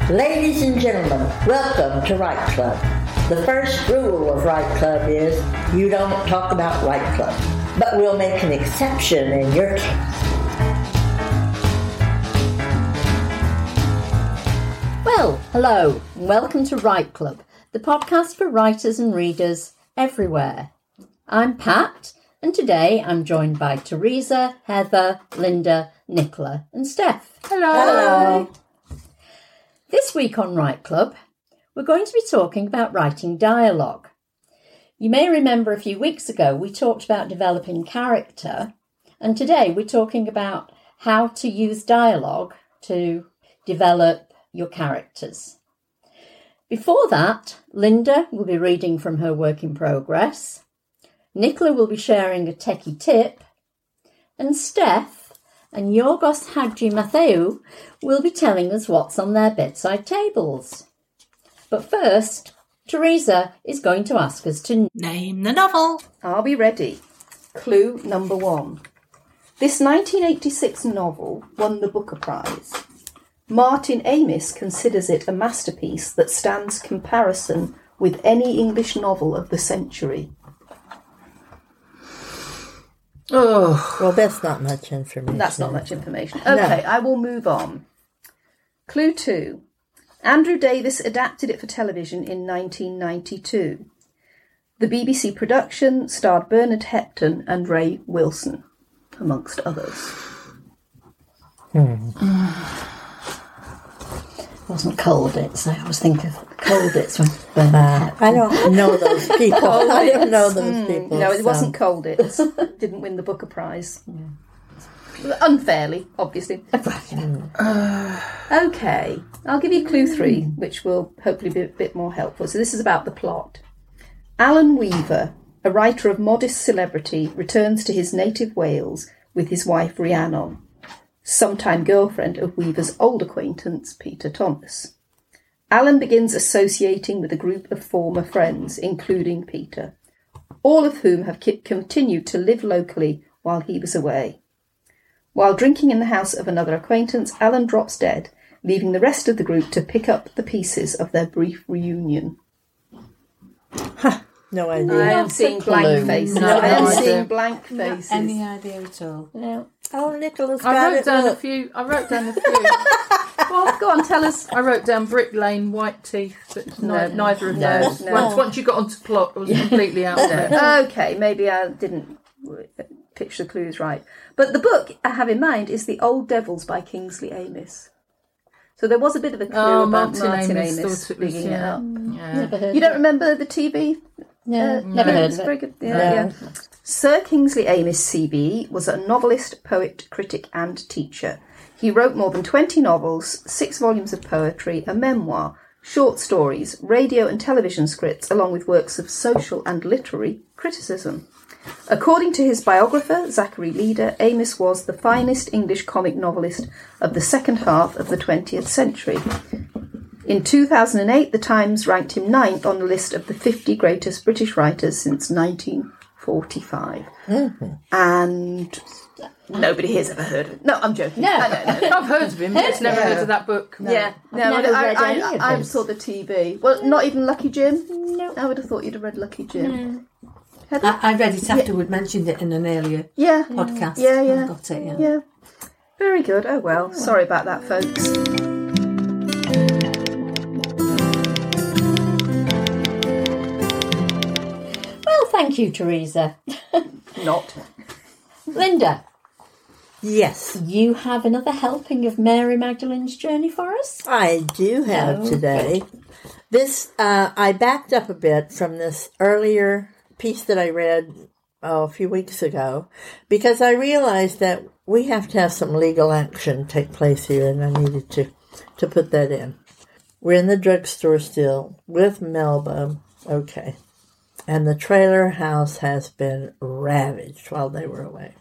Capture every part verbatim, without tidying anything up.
Ladies and gentlemen, welcome to Write Club. The first rule of Write Club is you don't talk about Write Club, but we'll make an exception in your case. Well, hello, and welcome to Write Club, the podcast for writers and readers everywhere. I'm Pat, and today I'm joined by Teresa, Heather, Linda, Nicola, and Steph. Hello. Hello. This week on Write Club, we're going to be talking about writing dialogue. You may remember a few weeks ago we talked about developing character, and today we're talking about how to use dialogue to develop your characters. Before that, Linda will be reading from her work in progress, Nicola will be sharing a techie tip, and Steph and Yorgos Hadjimatheou will be telling us what's on their bedside tables. But first, Teresa is going to ask us to name the novel. Are we ready? Clue number one. This nineteen eighty-six novel won the Booker Prize. Martin Amis considers it a masterpiece that stands comparison with any English novel of the century. Oh, Well, that's not much information. That's not much information. Okay, I will move on. Clue two. Andrew Davies adapted it for television in nineteen ninety-two. The B B C production starred Bernard Hepton and Ray Wilson, amongst others. Hmm. It wasn't Colditz. I always think of Colditz with Bernard Uh, Hepburn. I don't know those people. I don't know those people. No, it so. wasn't Colditz. Didn't win the Booker Prize. Yeah. Unfairly, obviously. Okay, I'll give you clue three, which will hopefully be a bit more helpful. So this is about the plot. Alan Weaver, a writer of modest celebrity, returns to his native Wales with his wife Rhiannon, sometime girlfriend of Weaver's old acquaintance Peter Thomas. Alan begins associating with a group of former friends, including Peter, all of whom have continued to live locally while he was away. While drinking in the house of another acquaintance, Alan drops dead, leaving the rest of the group to pick up the pieces of their brief reunion. No idea. I am seeing blank faces. No, I am no idea. seeing blank faces. Not any idea at all. No. Oh, Nicola's I got wrote it. down Look. a few. I wrote down a few. Well, go on, tell us. I wrote down Brick Lane, White Teeth, but no, No. neither of No. those. No. Once, once you got onto plot, it was completely out there. Okay, maybe I didn't pitch the clues right. But the book I have in mind is The Old Devils by Kingsley Amis. So there was a bit of a clue Oh, about Martin Martin Amis Amis thought it was, digging it yeah. up. Yeah. Never heard You don't of it. remember the T V? No, Uh, never heard It's of very it. good. Yeah, No. yeah. Sir Kingsley Amis, C B, was a novelist, poet, critic and teacher. He wrote more than twenty novels, six volumes of poetry, a memoir, short stories, radio and television scripts, along with works of social and literary criticism. According to his biographer, Zachary Leader, Amis was the finest English comic novelist of the second half of the twentieth century. In two thousand eight, The Times ranked him ninth on the list of the fifty greatest British writers since nineteen forty-five. Mm-hmm. And nobody here's ever heard of it. No, I'm joking. No. no, no, no. I've heard of him, but just never Yeah. heard of that book. Yeah, no, I've never I, read I, any I, of I his. saw the T V. Well, not even Lucky Jim? No. I would have thought you'd have read Lucky Jim. I, I read it after we'd mentioned it in an earlier Yeah. podcast. Yeah, yeah. I got it, yeah. Yeah. Very good. Oh, well. Sorry about that, folks. Well, thank you, Teresa. Not. Linda, Yes, you have another helping of Mary Magdalene's journey for us? I do have Oh, today. This, uh, I backed up a bit from this earlier piece that I read oh, a few weeks ago because I realized that we have to have some legal action take place here, and I needed to, to put that in. We're in the drugstore still with Melba. Okay. And the trailer house has been ravaged while they were away.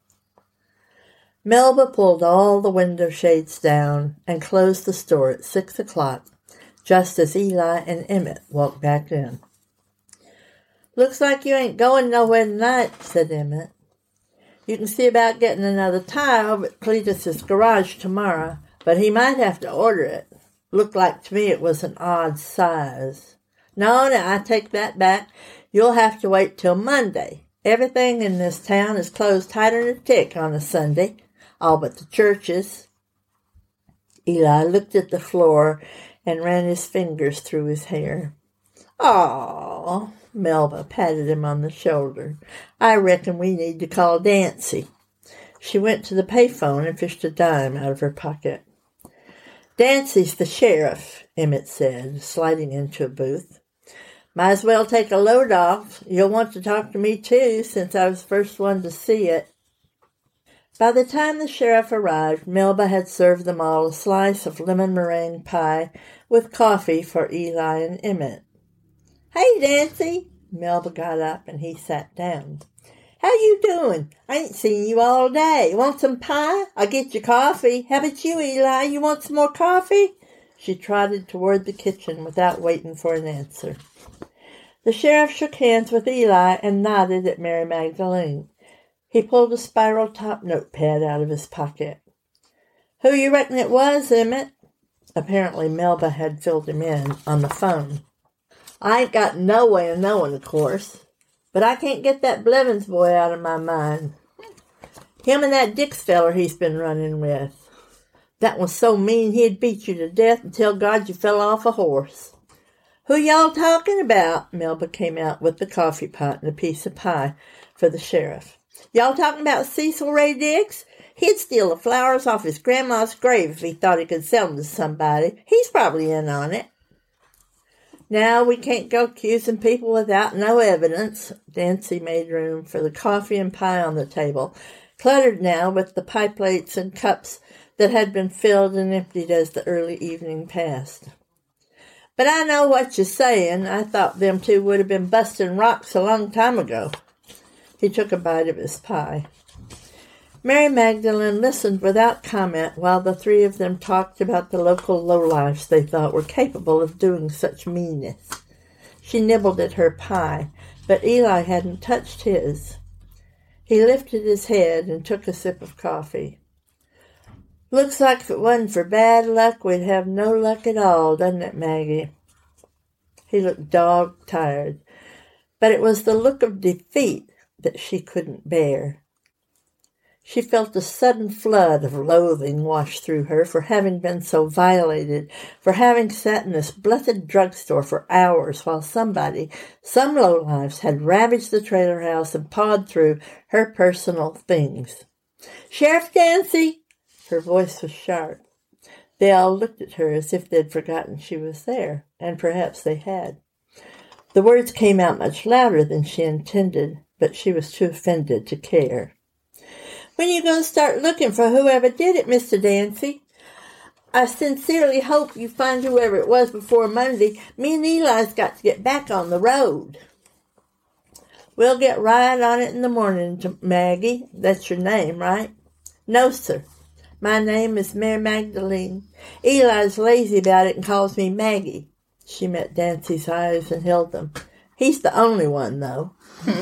Melba pulled all the window shades down and closed the store at six o'clock, just as Eli and Emmett walked back in. "Looks like you ain't going nowhere tonight," said Emmett. "You can see about getting another tire over at Cletus's garage tomorrow, but he might have to order it." looked like to me it was an odd size. No, no, I take that back. You'll have to wait till Monday. Everything in this town is closed tighter than a tick on a Sunday, all but the churches. Eli looked at the floor and ran his fingers through his hair. "Aw," Melba patted him on the shoulder. "I reckon we need to call Dancy." She went to the payphone and fished a dime out of her pocket. "Dancy's the sheriff," Emmett said, sliding into a booth. "Might as well take a load off. You'll want to talk to me, too, since I was the first one to see it." By the time the sheriff arrived, Melba had served them all a slice of lemon meringue pie with coffee for Eli and Emmett. "Hey, Dancy!" Melba got up and he sat down. "How you doing? I ain't seen you all day. Want some pie? I'll get you coffee. How about you, Eli? You want some more coffee?" She trotted toward the kitchen without waiting for an answer. The sheriff shook hands with Eli and nodded at Mary Magdalene. He pulled a spiral-top notepad out of his pocket. "Who you reckon it was, Emmett?" Apparently Melba had filled him in on the phone. "I ain't got no way of knowing, of course. But I can't get that Blevins boy out of my mind. Him and that Dix feller he's been running with. That was so mean he'd beat you to death and tell God you fell off a horse." "Who y'all talking about?" Melba came out with the coffee pot and a piece of pie for the sheriff. "Y'all talking about Cecil Ray Dix? He'd steal the flowers off his grandma's grave if he thought he could sell them to somebody. He's probably in on it." "Now, we can't go accusing people without no evidence." Dancy made room for the coffee and pie on the table, cluttered now with the pie plates and cups that had been filled and emptied as the early evening passed. "But I know what you're saying. I thought them two would have been busting rocks a long time ago." He took a bite of his pie. Mary Magdalene listened without comment while the three of them talked about the local lowlifes they thought were capable of doing such meanness. She nibbled at her pie, but Eli hadn't touched his. He lifted his head and took a sip of coffee. "Looks like if it wasn't for bad luck, we'd have no luck at all, doesn't it, Maggie?" He looked dog-tired, but it was the look of defeat that she couldn't bear. She felt a sudden flood of loathing wash through her for having been so violated, for having sat in this blessed drugstore for hours while somebody, some lowlifes, had ravaged the trailer house and pawed through her personal things. "Sheriff Dancy!" Her voice was sharp. They all looked at her as if they'd forgotten she was there, and perhaps they had. The words came out much louder than she intended, but she was too offended to care. "When you going to start looking for whoever did it, Mister Dancy? I sincerely hope you find whoever it was before Monday. Me and Eli's got to get back on the road." "We'll get right on it in the morning, Maggie. That's your name, right?" "No, sir. My name is Mary Magdalene. Eli's lazy about it and calls me Maggie." She met Dancy's eyes and held them. "He's the only one, though."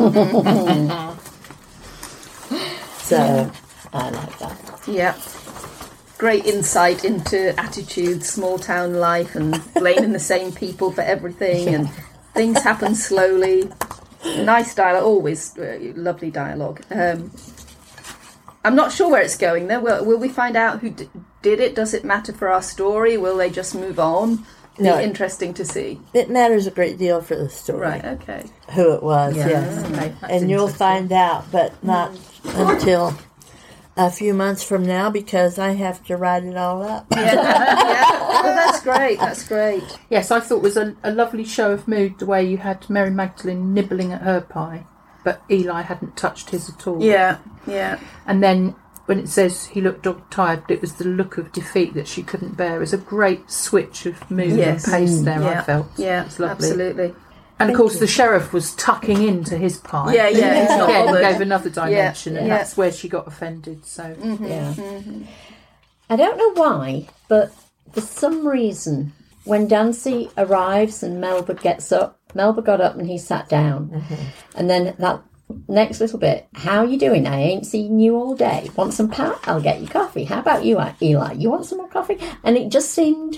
So, I like that. Yeah. Great insight into attitudes, small town life, and blaming the same people for everything, and things happen slowly. Nice dialogue, always uh, lovely dialogue. Um, I'm not sure where it's going there. Will, will we find out who d- did it? Does it matter for our story? Will they just move on? No, Be interesting to see. It matters a great deal for the story. Right, okay. Who it was, Yeah, yes. okay, that's And you'll interesting. find out, but not until a few months from now because I have to write it all up. Yeah, yeah. Well, that's great, that's great. Yes, I thought it was a, a lovely show of mood the way you had Mary Magdalene nibbling at her pie, but Eli hadn't touched his at all. Yeah, yeah. And then when it says he looked dog-tired, but it was the look of defeat that she couldn't bear. It was a great switch of mood Yes. and pace there, Yeah, I felt. yeah, It's lovely. absolutely. And of course the sheriff was tucking into his pie. Yeah, yeah, he's not Again, bothered. gave another dimension, and yeah. that's where she got offended. So Yeah. I don't know why, but for some reason, when Dancy arrives and Melba gets up, Melba got up and he sat down. Mm-hmm. And then that next little bit, "How you doing? I ain't seen you all day. Want some pie? I'll get you coffee. How about you, Eli? You want some more coffee?" And it just seemed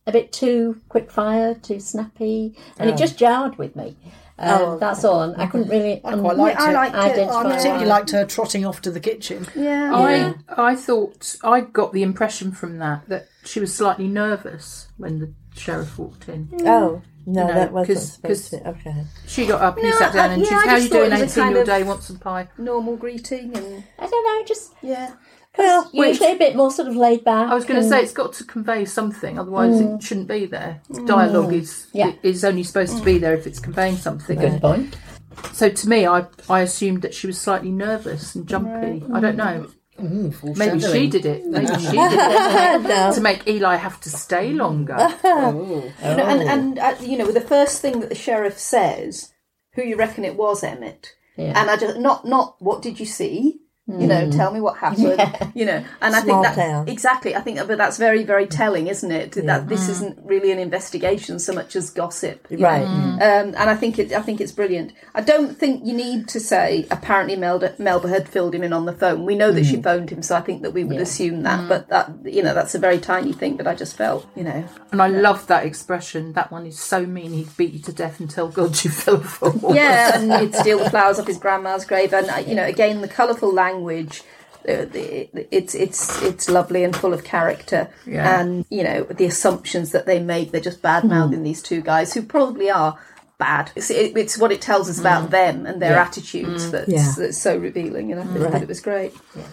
a bit too quick fire, too snappy, and it just jarred with me. Um, Oh, that's all. And I couldn't really. I quite liked I it. liked it. identify I Yeah. particularly why. liked her trotting off to the kitchen. Yeah. I I thought I got the impression from that that she was slightly nervous when the sheriff walked in. Oh, no, You know, that wasn't 'cause- supposed 'cause- to. Okay. She got up, he No, sat down, I- and yeah, she's, I "How just you thought doing? it was a Ain't seen kind your of- day. Want some pie?" Normal greeting and I don't know, just yeah. Well, usually a bit more sort of laid back. I was going to and- say it's got to convey something, otherwise it shouldn't be there. Dialogue is Yeah. is only supposed to be there if it's conveying something. Good point. So to me, I I assumed that she was slightly nervous and jumpy. I don't know. Maybe she did it. Maybe she did it no. to make Eli have to stay longer. You know, and and uh, you know, the first thing that the sheriff says, who you reckon it was, Emmett? Yeah. And I just not not what did you see? You know, tell me what happened. You know, and I Small think that town. exactly. I think, but that's very, very telling, isn't it? That this isn't really an investigation so much as gossip, you know? Right. Um, and I think it. I think it's brilliant. I don't think you need to say. Apparently, Melba, Melba had filled him in on the phone. We know that she phoned him, so I think that we would assume that. But that, you know, that's a very tiny thing. But I just felt, you know, And I love that expression. That one is so mean. He'd beat you to death and tell God you fell for. yeah, and he'd steal the flowers off his grandma's grave, and uh, you know, again, the colourful language. Uh, the- It's it's it's lovely and full of character, Yeah. and you know the assumptions that they make. They're just bad mouthing these two guys who probably are bad. It's, it, it's what it tells us about them and their attitudes that's, Yeah. that's so revealing, and I think that it was great.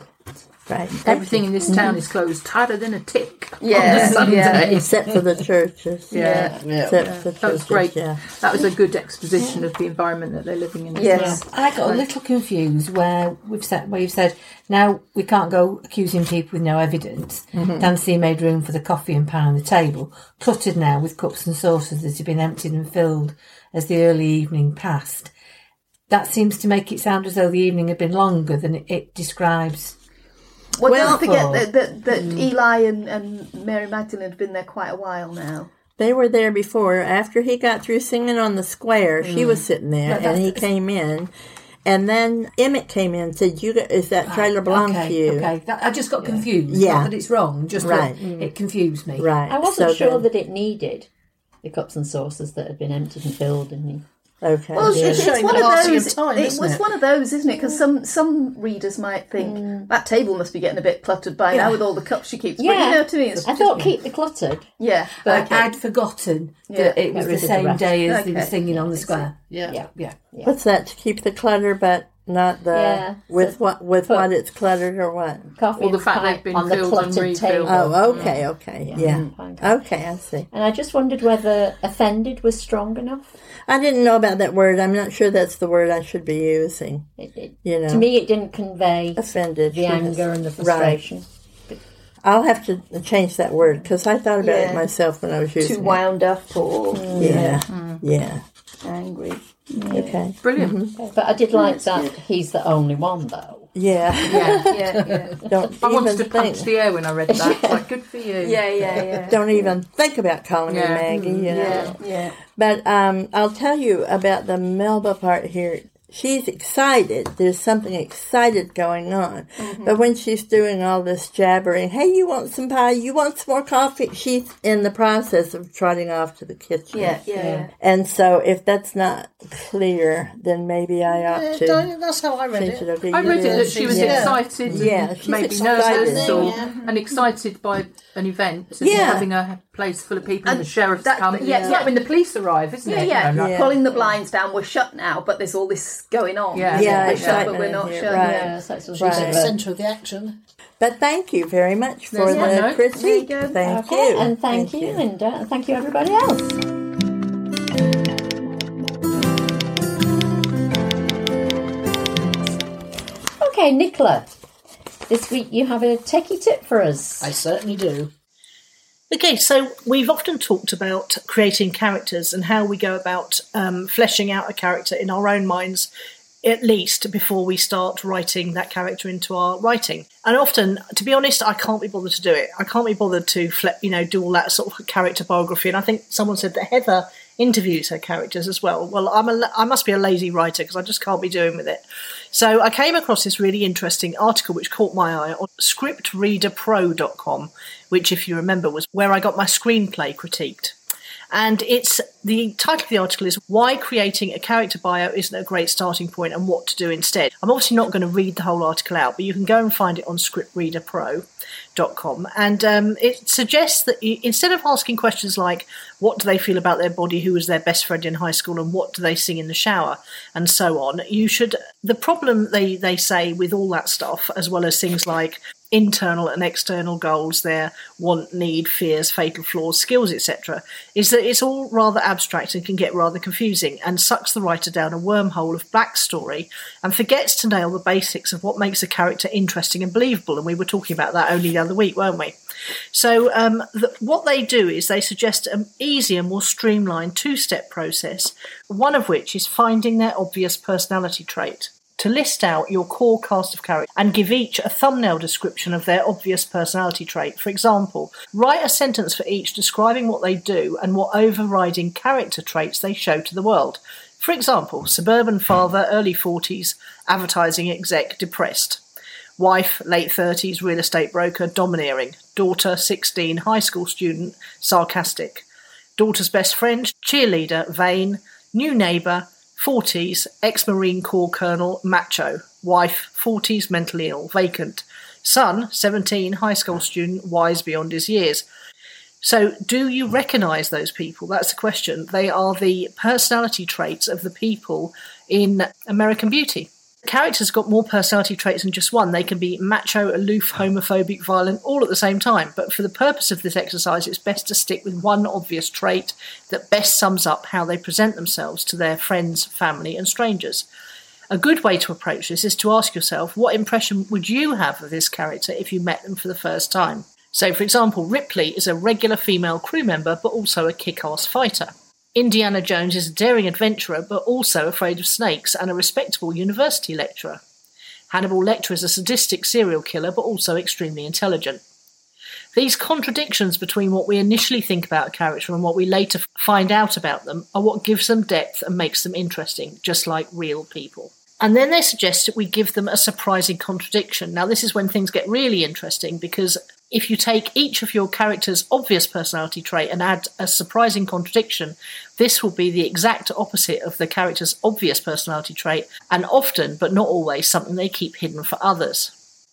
Right. Everything in this town is closed tighter than a tick. Yeah, on Sunday. yeah. Except for the churches. Yeah. Except for the That was churches, great. Yeah. That was a good exposition of the environment that they're living in. Yes. I got a little confused where we've said where you've said now we can't go accusing people with no evidence. Nancy made room for the coffee and pan on the table, cluttered now with cups and saucers that had been emptied and filled as the early evening passed. That seems to make it sound as though the evening had been longer than it, it describes. Well, Well, don't forget for- that, that, that Eli and, and Mary Magdalene have been there quite a while now. They were there before. After he got through singing on the square, she was sitting there, But and he that's- came in. And then Emmett came in and said, "You got, is that trailer belong okay, to you?" Okay, that, I just got confused. Yeah. Not that it's wrong, just Right. that it confused me. Right. I wasn't so sure then- that it needed the cups and saucers that had been emptied and filled, and Okay. Well, yeah. it's, it's showing one the of passing those. of time, it isn't was it? one of those, isn't it? Because some some readers might think that table must be getting a bit cluttered by now with all the cups she keeps. But yeah, you know what I mean? It's I just- thought keep the cluttered. yeah, But okay. I'd forgotten Yeah. that it was Get the rid of the same rest. day as they Okay. were singing on the square. Yeah. Yeah, Yeah. What's that? To keep the clutter, but not the Yeah, with so what with put- what it's cluttered or what? coffee Or the and fact pie they've been on the filled and cluttered refilled. table. Oh, okay, okay, yeah, Fine. okay, I see. And I just wondered whether offended was strong enough. I didn't know about that word. I'm not sure that's the word I should be using. It, it, You know, To me, it didn't convey offended. the yes. anger and the Right. frustration. I'll have to change that word because I thought about Yeah. it myself when I was using too it. wound up or Yeah, yeah. angry. Okay. Brilliant. But I did like that he's the only one, though. Yeah. Yeah, yeah, yeah, Don't I even wanted to think. punch the air when I read that. It's like, good for you. yeah, yeah, yeah. Don't even think about calling Yeah. me Maggie. You know. Yeah, yeah. But um, I'll tell you about the Melba part here. She's excited. There's something excited going on. Mm-hmm. But when she's doing all this jabbering, hey, you want some pie? You want some more coffee? She's in the process of trotting off to the kitchen. Yeah, yeah, yeah. And so if that's not clear, then maybe I ought Yeah, to don't- that's how I read change it. it. Okay, I read it yeah. that she was Yeah. excited Yeah, and she's maybe excited. nervous or, Yeah. and excited by an event and Yeah. having a place full of people and, And the sheriff's that- come. yeah, it's yeah. like when the police arrive, isn't Yeah, it? yeah, You know, like- Yeah. Pulling the blinds down. We're shut now, but there's all this going on. Yeah. Yeah, we're shut, but excitement we're in not here, shut. right. Yeah, so it's Right. She's at the right. centre of the action. But thank you very much for There's one the note. critique. There you go. Thank Okay, you. and thank, you, Linda, and thank you, everybody else. Okay, Nicola, this week you have a techie tip for us. I certainly do. Okay, so we've often talked about creating characters and how we go about um, fleshing out a character in our own minds, at least before we start writing that character into our writing. And often, to be honest, I can't be bothered to do it. I can't be bothered to, fle- you know, do all that sort of character biography. And I think someone said that Heather interviews her characters as well. Well, I'm a, I must be a lazy writer because I just can't be doing with it. So I came across this really interesting article which caught my eye on script reader pro dot com, which, if you remember, was where I got my screenplay critiqued. And it's the title of the article is Why Creating a Character Bio Isn't a Great Starting Point and What to Do Instead. I'm obviously not going to read the whole article out, but you can go and find it on script reader pro dot com. And um, it suggests that you, instead of asking questions like, what do they feel about their body, who was their best friend in high school, and what do they sing in the shower, and so on, you should, the problem they, they say with all that stuff, as well as things like internal and external goals, their want, need, fears, fatal flaws, skills, et cetera, is that it's all rather abstract and can get rather confusing and sucks the writer down a wormhole of backstory and forgets to nail the basics of what makes a character interesting and believable. And we were talking about that only the other week, weren't we? So um, the, what they do is they suggest an easier, more streamlined two-step process, one of which is finding their obvious personality trait. To list out your core cast of characters and give each a thumbnail description of their obvious personality trait. For example, write a sentence for each describing what they do and what overriding character traits they show to the world. For example, suburban father, early forties, advertising exec, depressed. Wife, late thirties, real estate broker, domineering. Daughter, sixteen, high school student, sarcastic. Daughter's best friend, cheerleader, vain. New neighbour, forties, ex-Marine Corps colonel, macho. Wife, forties, mentally ill, vacant. Son, seventeen, high school student, wise beyond his years. So do you recognise those people? That's the question. They are the personality traits of the people in American Beauty. Characters got more personality traits than just one. They can be macho, aloof, homophobic, violent, all at the same time. But for the purpose of this exercise, it's best to stick with one obvious trait that best sums up how they present themselves to their friends, family, and strangers. A good way to approach this is to ask yourself, what impression would you have of this character if you met them for the first time? So, for example, Ripley is a regular female crew member, but also a kick-ass fighter. Indiana Jones is a daring adventurer, but also afraid of snakes and a respectable university lecturer. Hannibal Lecter is a sadistic serial killer, but also extremely intelligent. These contradictions between what we initially think about a character and what we later find out about them are what gives them depth and makes them interesting, just like real people. And then they suggest that we give them a surprising contradiction. Now, this is when things get really interesting, because if you take each of your character's obvious personality trait and add a surprising contradiction, this will be the exact opposite of the character's obvious personality trait, and often, but not always, something they keep hidden for others.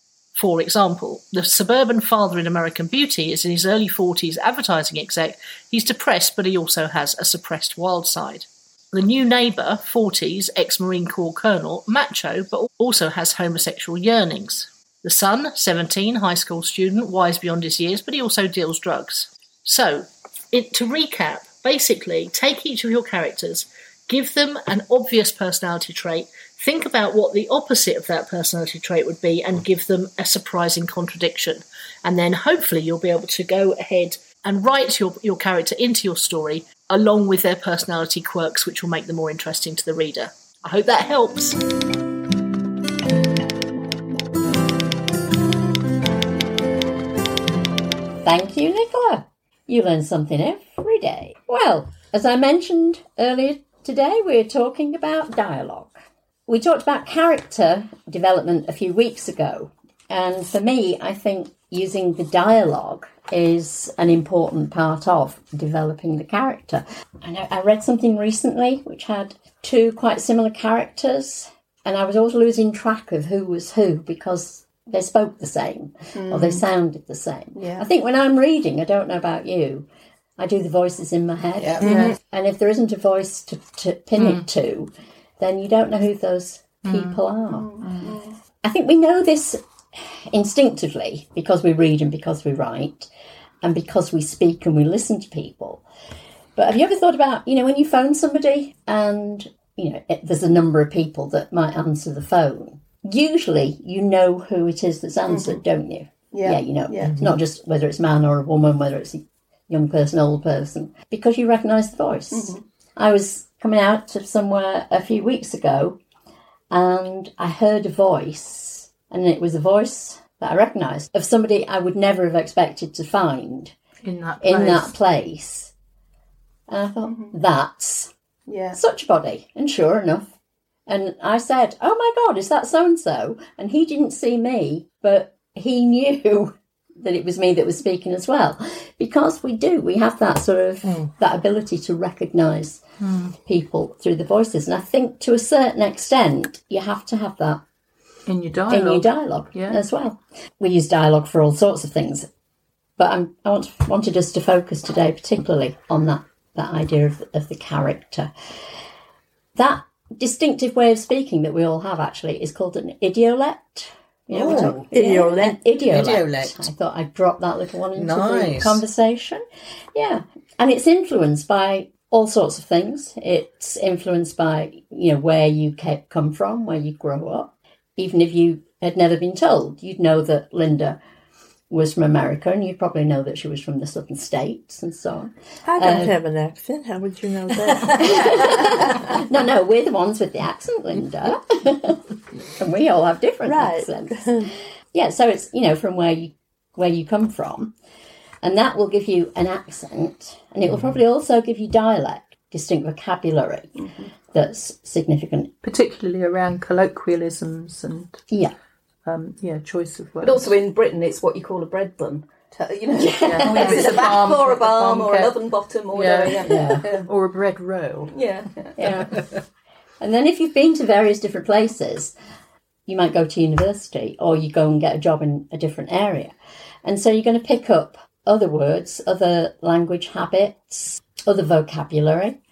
For example, the suburban father in American Beauty is in his early forties, advertising exec. He's depressed, but he also has a suppressed wild side. The new neighbour, forties, ex-Marine Corps colonel, macho, but also has homosexual yearnings. The son, seventeen, high school student, wise beyond his years, but he also deals drugs. So, it, to recap, basically, take each of your characters, give them an obvious personality trait, think about what the opposite of that personality trait would be, and give them a surprising contradiction. And then hopefully you'll be able to go ahead and write your, your character into your story along with their personality quirks, which will make them more interesting to the reader. I hope that helps. Thank you, Nicola. You learn something every day. Well, as I mentioned earlier today, we're talking about dialogue. We talked about character development a few weeks ago, and for me, I think using the dialogue is an important part of developing the character. And I, I read something recently which had two quite similar characters, and I was always losing track of who was who because they spoke the same mm. or they sounded the same. Yeah. I think when I'm reading, I don't know about you, I do the voices in my head. Yeah. Mm-hmm. And if there isn't a voice to, to pin mm. it to, then you don't know who those people mm. are. Mm. I think we know this instinctively because we read and because we write and because we speak and we listen to people. But have you ever thought about, you know, when you phone somebody and, you know, it, there's a number of people that might answer the phone, usually you know who it is that's answered, mm-hmm. don't you? Yeah. Yeah, you know. Yeah. It's not just whether it's man or a woman, whether it's a young person, old person, because you recognise the voice. Mm-hmm. I was coming out of somewhere a few weeks ago and I heard a voice, and it was a voice that I recognised of somebody I would never have expected to find in that place. in that place. And I thought, that's Yeah. such a body. And sure enough. And I said, oh my God, is that so-and-so? And he didn't see me, but he knew that it was me that was speaking as well. Because we do, we have that sort of, mm. that ability to recognise mm. people through the voices. And I think to a certain extent, you have to have that in your dialogue, in your dialogue yeah. as well. We use dialogue for all sorts of things. But I'm, I want, wanted us to focus today particularly on that, that idea of, of the character. That distinctive way of speaking that we all have actually is called an idiolect. You know, oh, talk, idiolect. Yeah, an idiolect. Idiolect. I thought I'd drop that little one into Nice. the conversation. Yeah. And it's influenced by all sorts of things. It's influenced by, you know, where you come from, where you grow up. Even if you had never been told, you'd know that Linda was from America, and you'd probably know that she was from the southern states and so on. I don't Um, have an accent. How would you know that? No, no, we're the ones with the accent, Linda. And we all have different Right. accents. Yeah, so it's, you know, from where you where you come from. And that will give you an accent. And it will probably also give you dialect, distinct vocabulary mm-hmm. that's significant. Particularly around colloquialisms and Yeah. um, yeah, choice of words. But also in Britain, it's what you call a bread bun. You know, Yeah. whether it's a back balm- or a balm balm or an cap. oven bottom or Yeah. whatever. Yeah. Yeah. or a bread roll. Yeah. Yeah. And then if you've been to various different places, you might go to university or you go and get a job in a different area. And so you're going to pick up other words, other language habits, other vocabulary.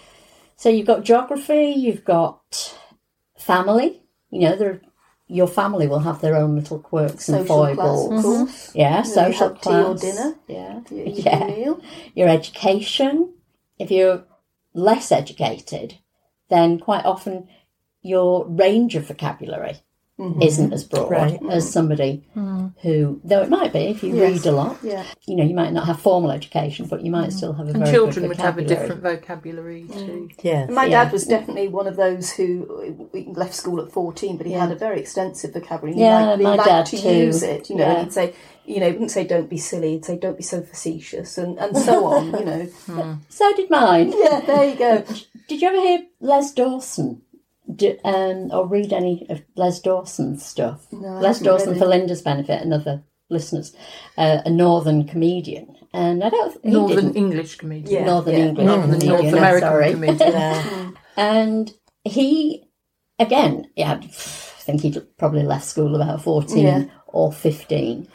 So you've got geography, you've got family. You know, there, your family will have their own little quirks and Social class, foibles. of course. Yeah, You know, social have tea or class. dinner. Yeah. You eat Yeah. your meal. Your education. If you're less educated, then quite often your range of vocabulary mm-hmm. isn't as broad Right. as somebody mm. who, though it might be if you Yes. read a lot, Yeah. you know, you might not have formal education, but you might Mm. still have a And very children good would have a vocabulary. different vocabulary too. Yes. My Yeah. dad was definitely one of those who left school at fourteen, but he Yeah. had a very extensive vocabulary. He Yeah, liked, he my liked dad to too. use it. You know, Yeah. he'd say, you know, he wouldn't say "don't be silly." He'd say "don't be so facetious," and, and so on. You know. So did mine. Yeah, there you go. Did you ever hear Les Dawson? Do, um, or read any of Les Dawson's stuff? No, I Les haven't Dawson, read for it. Linda's benefit and other listeners, uh, a northern comedian, and I don't he Northern didn't- English comedian. Yeah. Northern English Not the comedian. North no, American sorry. comedian. Yeah. And he, again, yeah, I think he'd probably left school about fourteen Yeah. or fifteen,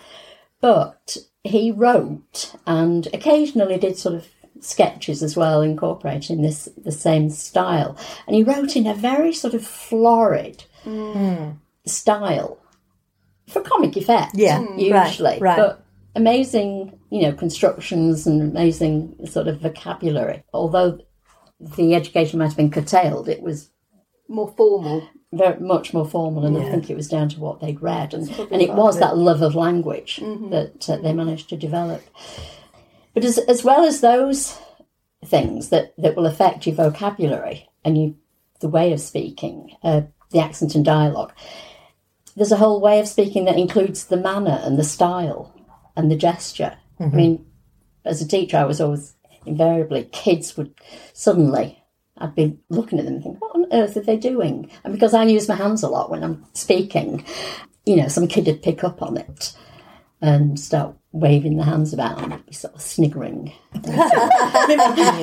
but he wrote and occasionally did sort of sketches as well, incorporating this the same style. And he wrote in a very sort of florid Mm. style for comic effect, Yeah, usually. right, right. But amazing, you know, constructions and amazing sort of vocabulary. Although the education might have been curtailed, it was More formal. very much more formal, and I Yeah. think it was down to what they'd read, and, probably and it part was of that love of language Mm-hmm. that uh, they managed to develop. But as as well as those things that, that will affect your vocabulary and you the way of speaking, uh, the accent and dialogue, there's a whole way of speaking that includes the manner and the style and the gesture. Mm-hmm. I mean, as a teacher, I was always invariably kids would suddenly. I'd be looking at them and think, what on earth are they doing? And because I use my hands a lot when I'm speaking, you know, some kid would pick up on it and start waving the hands about and be sort of sniggering. Mimicking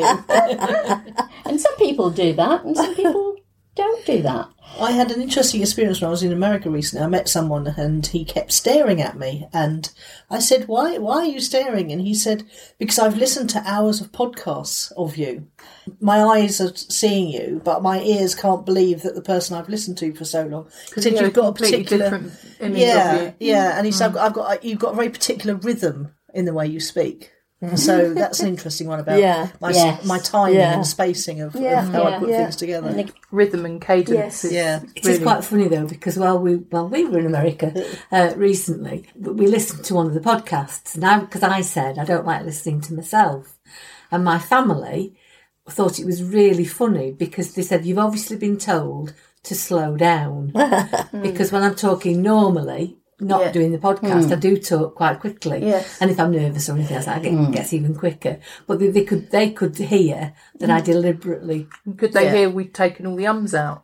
you. And some people do that and some people don't do that. I had an interesting experience when I was in America recently. I met someone and he kept staring at me, and I said, why why are you staring? And he said, because I've listened to hours of podcasts of you. My eyes are seeing you, but my ears can't believe that the person I've listened to for so long. He said, Yeah, you've got a completely particular different image yeah, of you. yeah. And he said, I've got, I've got you've got a very particular rhythm in the way you speak. So that's an interesting one about Yeah. my Yes. my timing Yeah. and spacing of, Yeah. of how I Yeah. put Yeah. things together. And the- Rhythm and cadence. Yes. Is Yeah. It really is quite funny though, because while we while we were in America uh, recently, we listened to one of the podcasts, and I because I said I don't like listening to myself, and my family thought it was really funny because they said you've obviously been told to slow down because when I'm talking normally, not Yeah. doing the podcast, I do talk quite quickly. Yes. And if I'm nervous or anything else, I get mm. gets even quicker. But they, they could they could hear that I deliberately. Could they Yeah. hear we'd taken all the ums out?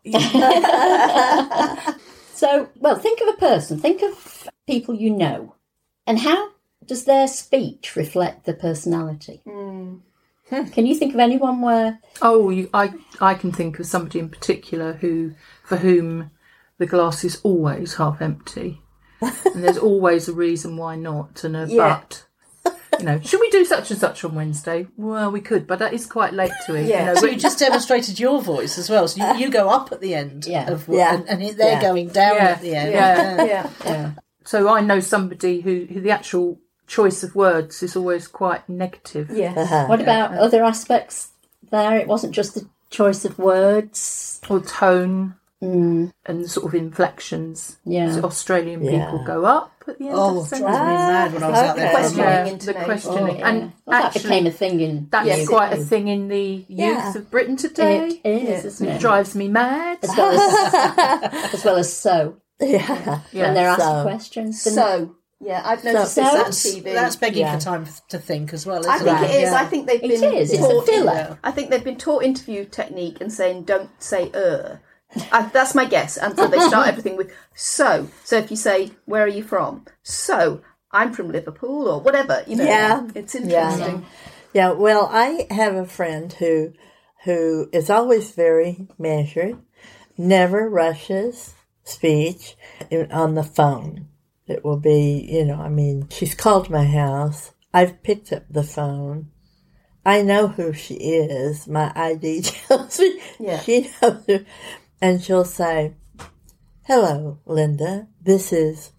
So, well, think of a person, think of people you know, and how does their speech reflect the personality? Mm. Can you think of anyone where... Oh, you, I I can think of somebody in particular who, for whom the glass is always half empty, and there's always a reason why not, and a Yeah. but. You know, should we do such and such on Wednesday? Well, we could, but that is quite late to it. Yeah. You know, So we- you just demonstrated your voice as well. So you, you go up at the end, Yeah. of, Yeah. and, and they're Yeah. going down Yeah. at the end. Yeah. Yeah. Yeah. so I know somebody who, who the actual choice of words is always quite negative. Yes. Uh-huh. What about other aspects there? It wasn't just the choice of words. Or tone Mm, and sort of inflections. yeah. So Australian Yeah. people go up at the end Oh, of the drives me sentence. mad when I was out okay. there. Questioning Yeah, the intonation. questioning. Oh, And yeah. Well, that actually, became a thing in that's Yes, quite it a is. thing in the youth Yeah. of Britain today. It is, Yeah. isn't It it? drives me mad. As well as, as well as so. Yeah. Yeah. When they're asked so. questions. So, yeah, I've noticed So- this on That's, T V. that's begging Yeah. for time to think as well, isn't I think it? it is. Yeah. I think they've It been is, it's a taught. filler. I think they've been taught interview technique and saying don't say er. I, that's my guess. And so they start everything with so. So if you say where are you from? So I'm from Liverpool or whatever. You know. Yeah. It's interesting. Yeah, well, I have a friend who who is always very measured, never rushes speech on the phone. It will be, you know, I mean, she's called my house. I've picked up the phone. I know who she is. My I D tells me Yeah. she knows her. And she'll say, hello, Linda, this is...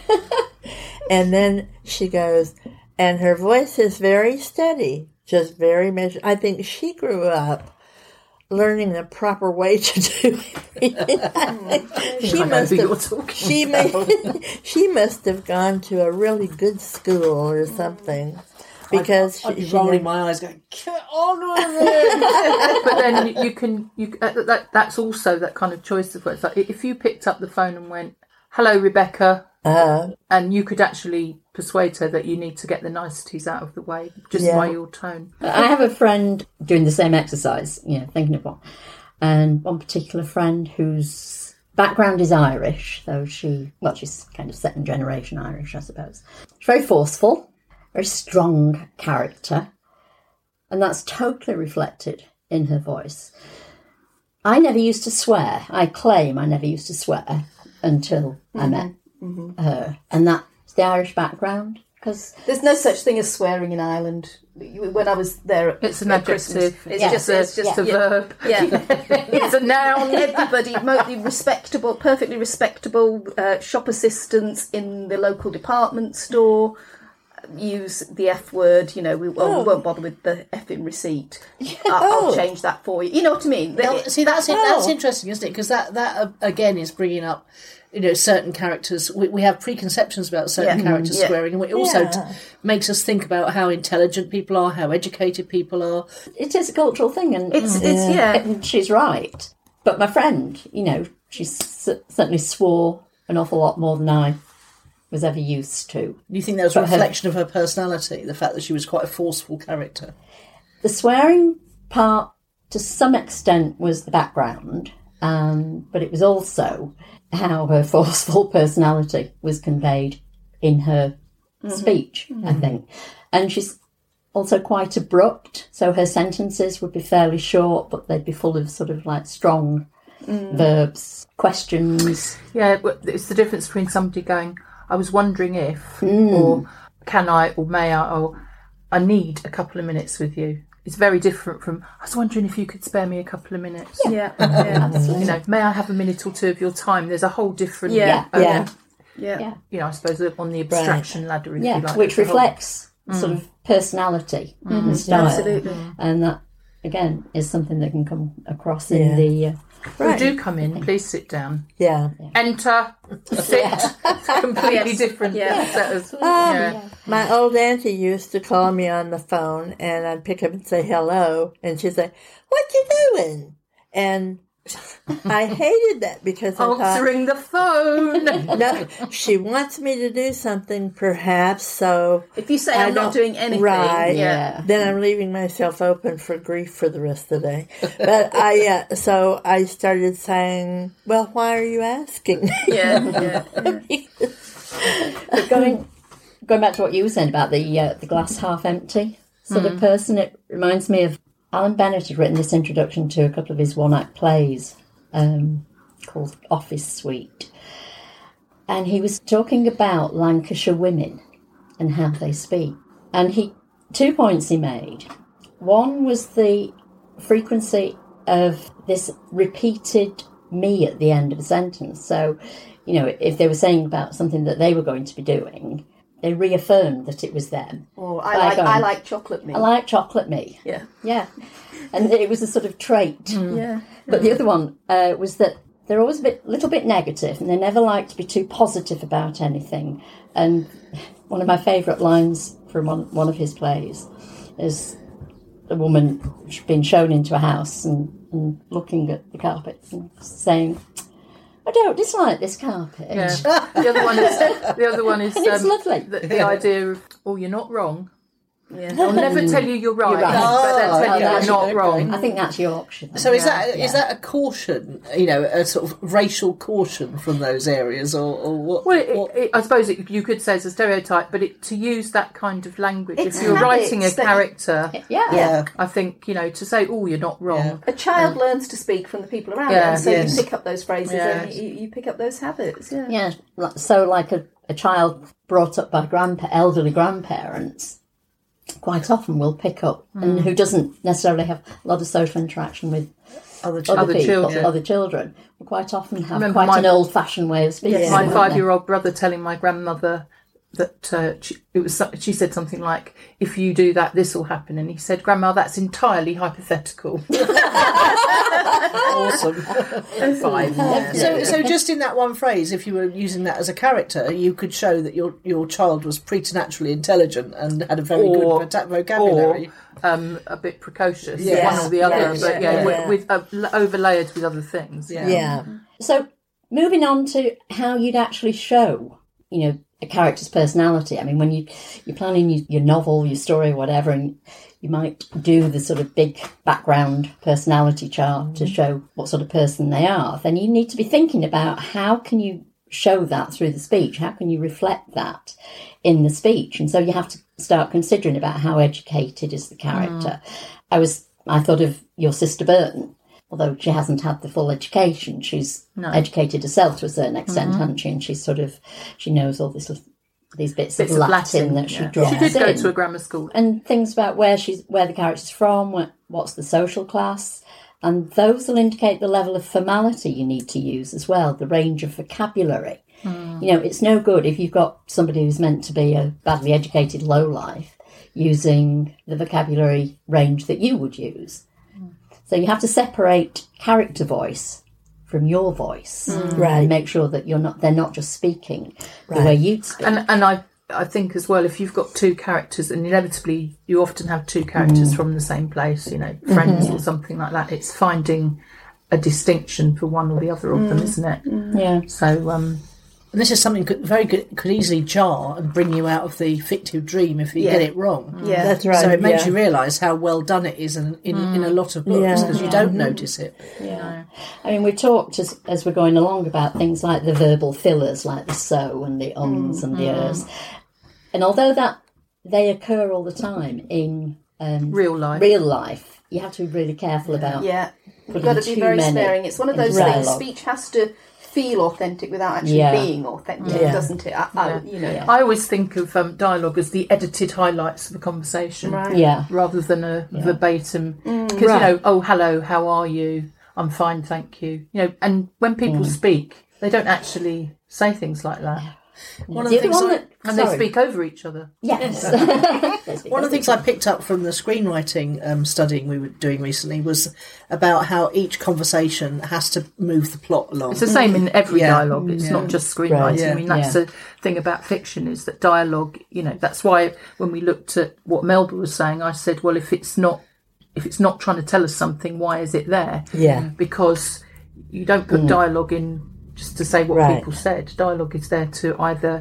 And then she goes, and her voice is very steady, just very measured. I think she grew up learning the proper way to do it. she I know must who you're have, talking she, may, she must have gone to a really good school or something. Because I'd be she, rolling she, my eyes going, get on with it! But then you, you can you uh, that that's also that kind of choice of words. Like if you picked up the phone and went, "Hello, Rebecca," uh, and you could actually persuade her that you need to get the niceties out of the way just Yeah. by your tone. I have a friend doing the same exercise, you know, thinking of one. And one particular friend whose background is Irish, though she, well, she's kind of second generation Irish, I suppose. She's very forceful, very strong character, and that's totally reflected in her voice. I never used to swear. I claim I never used to swear until mm-hmm. I met mm-hmm. her. And that's the Irish background. Because There's no such thing as swearing in Ireland. When I was there at, It's an at adjective. Christmas, It's yeah. just a, it's just a yeah. verb. Yeah. It's a noun. Everybody, mostly respectable, perfectly respectable uh, shop assistants in the local department store use the F word. You know, we, well, Oh. we won't bother with the effing receipt. I'll, I'll change that for you. You know what I mean? Now, It- see, that's it, that's Oh. interesting, isn't it? Because that, that uh, again is bringing up, you know, certain characters. We, we have preconceptions about certain Yeah. characters Yeah. swearing, and it also Yeah. t- makes us think about how intelligent people are, how educated people are. it is a cultural thing, and it's it's yeah. and she's right. But my friend, you know, she s- certainly swore an awful lot more than I was ever used to. Do you think that was a But her- reflection of her personality, the fact that she was quite a forceful character? The swearing part, to some extent, was the background, um, but it was also how her forceful personality was conveyed in her speech, I think. And she's also quite abrupt, so her sentences would be fairly short, but they'd be full of sort of like strong verbs, questions. Yeah, but it's the difference between somebody going, I was wondering if, or can I, or may I, or I need a couple of minutes with you. It's very different from, I was wondering if you could spare me a couple of minutes. yeah, yeah, You know, may I have a minute or two of your time? There's a whole different, Yeah. um, yeah. yeah. Yeah. you know, I suppose on the abstraction ladder, if Yeah, you like. which the whole- reflects sort of personality and style. Absolutely. And that, again, is something that can come across Yeah. in the... Uh, Oh, do come in, please sit down. Yeah. Enter, sit. Completely different Yeah. set of, yeah. My old auntie used to call me on the phone, and I'd pick up and say hello, and she'd say, "What you doing?" And I hated that because I thought, Answering the phone. no, she wants me to do something, perhaps, so If you say I I'm not don't- doing anything, right. yeah. then I'm leaving myself open for grief for the rest of the day. But I, uh, so I started saying, well, why are you asking? Yeah, yeah. But going going back to what you were saying about the uh, the glass half empty sort of person, it reminds me of Alan Bennett had written this introduction to a couple of his one act plays um, called Office Suite, and he was talking about Lancashire women and how they speak. And he two points he made. One was the frequency of this repeated me at the end of a sentence. So, you know, if they were saying about something that they were going to be doing, they reaffirmed that it was them. Or I By like going, I like chocolate me. I like chocolate me. yeah. Yeah. And it was a sort of trait. Yeah. But the other one uh, was that they're always a bit, little bit negative, and they never like to be too positive about anything. And one of my favourite lines from one, one of his plays is a woman being shown into a house and, and looking at the carpet and saying, I don't dislike this carpet. Yeah. The other one is the other one is And it's um, lovely. The, the idea of, oh, you're not wrong. Yeah. They'll never tell you you're right, You're right. but they'll Oh, tell you that's you're not okay. wrong. I think that's Yorkshire. So is Yeah, that is that a caution, you know, a sort of racial caution from those areas, or, or what? Well, it, what- it, I suppose it, you could say it's a stereotype, but it, to use that kind of language, It's if you're writing a habits that- character, Yeah. yeah, I think, you know, to say, oh, you're not wrong. A child learns to speak from the people around Yeah, them, so yes. you pick up those phrases Yeah. and you, you pick up those habits. Yeah. Yeah, like- so like a, a child brought up by grandpa, elderly grandparents, quite often will pick up, and who doesn't necessarily have a lot of social interaction with other other, children. Other people, children. other children, will quite often have Remember quite my- an old-fashioned way of speaking. Yeah. My don't five-year-old brother telling my grandmother that uh, she, it was so- she said something like, "If you do that, this will happen," and he said, "Grandma, that's entirely hypothetical." Awesome. Five. So, so just in that one phrase, if you were using that as a character, you could show that your your child was preternaturally intelligent and had a very Or- good vota- vocabulary. Or um, a bit precocious, Yes. one or the other, Yes. but yeah, Yeah. with, with uh, l- overlaid with other things. Yeah. Yeah. So, moving on to how you'd actually show, you know, a character's personality. I mean, when you, you're planning your, your novel, your story, whatever, and you might do the sort of big background personality chart to show what sort of person they are, then you need to be thinking about how can you show that through the speech? How can you reflect that in the speech? And so you have to start considering about how educated is the character. I was, I thought of your sister Burton. Although she hasn't had the full education, she's No. educated herself to a certain extent, hasn't she? And she's sort of, she knows all this, these bits, Bits of Latin, that she yeah. drops She did go in. to a grammar school. And things about where she's, where the character's from, where, what's the social class, and those will indicate the level of formality you need to use as well, the range of vocabulary. Hmm. You know, it's no good if you've got somebody who's meant to be a badly educated lowlife using the vocabulary range that you would use. So you have to separate character voice from your voice, Right. and make sure that you're not, they're not just speaking the Right. way you'd speak. And and I I think as well, if you've got two characters, and inevitably you often have two characters from the same place, you know, friends or something like that, it's finding a distinction for one or the other of them, isn't it? yeah. So um, And this is something could, very good could easily jar and bring you out of the fictive dream if you Yeah. get it wrong. Yeah. That's right. So it makes yeah. you realise how well done it is in in, in a lot of books Yeah. because you don't notice it. Yeah, I mean, we talked as as we're going along about things like the verbal fillers, like the so and the ums and the ers, and although that they occur all the time in um, real life. real life, you have to be really careful about. Yeah. You've Putting got to be too very many sparing. It's one of those into things, dialogue. speech has to feel authentic without actually Yeah. being authentic, Yeah. doesn't it? I, I, you know, I always think of um, dialogue as the edited highlights of a conversation, Right. Yeah, rather than a verbatim. Because Right. you know, oh hello, how are you? I'm fine, thank you. You know, and when people speak, they don't actually say things like that, One of the the other things one I, that and sorry. they speak over each other. yes. They speak One of over the things I picked up from the screenwriting um, studying we were doing recently was about how each conversation has to move the plot along. It's the same in every Yeah. dialogue. It's not just screenwriting. Right. Yeah. I mean, that's Yeah. the thing about fiction is that dialogue. You know, that's why when we looked at what Melba was saying, I said, well, if it's not if it's not trying to tell us something, why is it there? Yeah. Because you don't put Mm. dialogue in just to say what Right. people said. Dialogue is there to either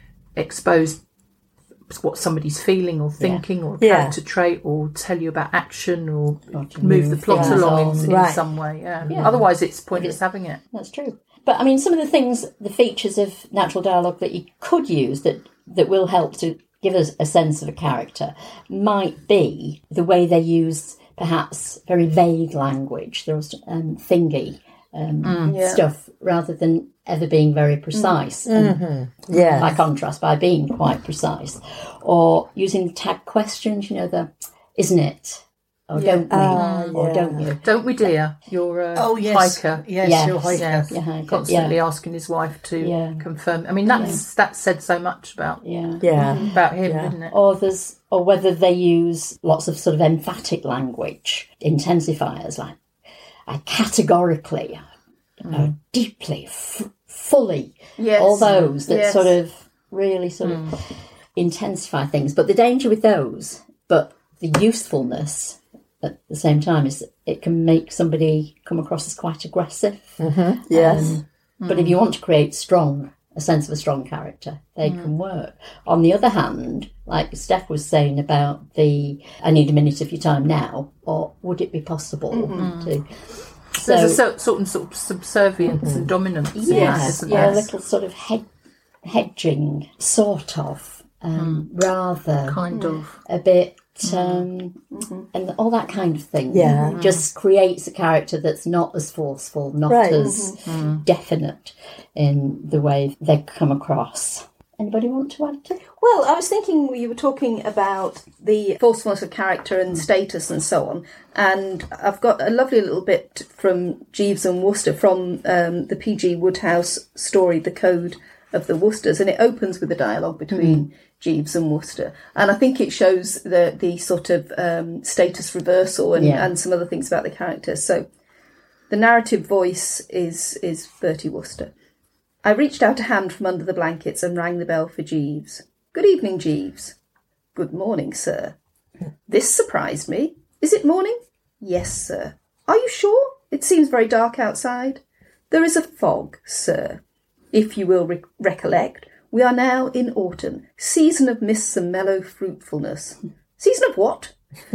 expose what somebody's feeling or thinking, or a Yeah. character trait, or tell you about action, or Or to move the plot things along on. in, in Right. some way. Yeah. Yeah. Otherwise, it's pointless having it. That's true. But I mean, some of the things, the features of natural dialogue that you could use that, that will help to give us a sense of a character might be the way they use perhaps very vague language, there's um, thingy um, Yeah. stuff, rather than ever being very precise. And Yeah. by contrast, by being quite precise, or using the tag questions, you know, the "isn't it?" or "don't we?" Ah, or yeah. "don't you?" Don't we, dear? You're a Oh yes, hiker. yes, Yes. you're hiker. Yes. Yeah, hiker, Constantly yeah. asking his wife to Yeah. confirm. I mean, that's that said so much about Yeah. Yeah. about him, Yeah. didn't it? Or there's, or whether they use lots of sort of emphatic language, intensifiers, like I categorically, uh, deeply, f- fully, Yes. all those that Yes. sort of really sort of intensify things. But the danger with those, but the usefulness at the same time, is that it can make somebody come across as quite aggressive. Yes. Um, But if you want to create strong, a sense of a strong character, they can work. On the other hand, like Steph was saying about the, I need a minute of your time now, or would it be possible to... So there's a so, sort, of, sort of subservience and dominance in that, Yes, isn't yeah, a there? little sort of hed- hedging, sort of, um, rather Kind of. a bit, um, and all that kind of thing. Yeah. It just creates a character that's not as forceful, not Right. as definite in the way they come across. Anybody want to add to it? Well, I was thinking you were talking about the forcefulness of character and status and so on, and I've got a lovely little bit from Jeeves and Wooster from um, the P G Woodhouse story, The Code of the Woosters, and it opens with a dialogue between Jeeves and Wooster, and I think it shows the the sort of um, status reversal and, Yeah. and some other things about the characters. So the narrative voice is is Bertie Wooster. I reached out a hand from under the blankets and rang the bell for Jeeves. Good evening, Jeeves. Good morning, sir. This surprised me. Is it morning? Yes, sir. Are you sure? It seems very dark outside. There is a fog, sir. If you will re- recollect, we are now in autumn, season of mists and mellow fruitfulness. Season of what?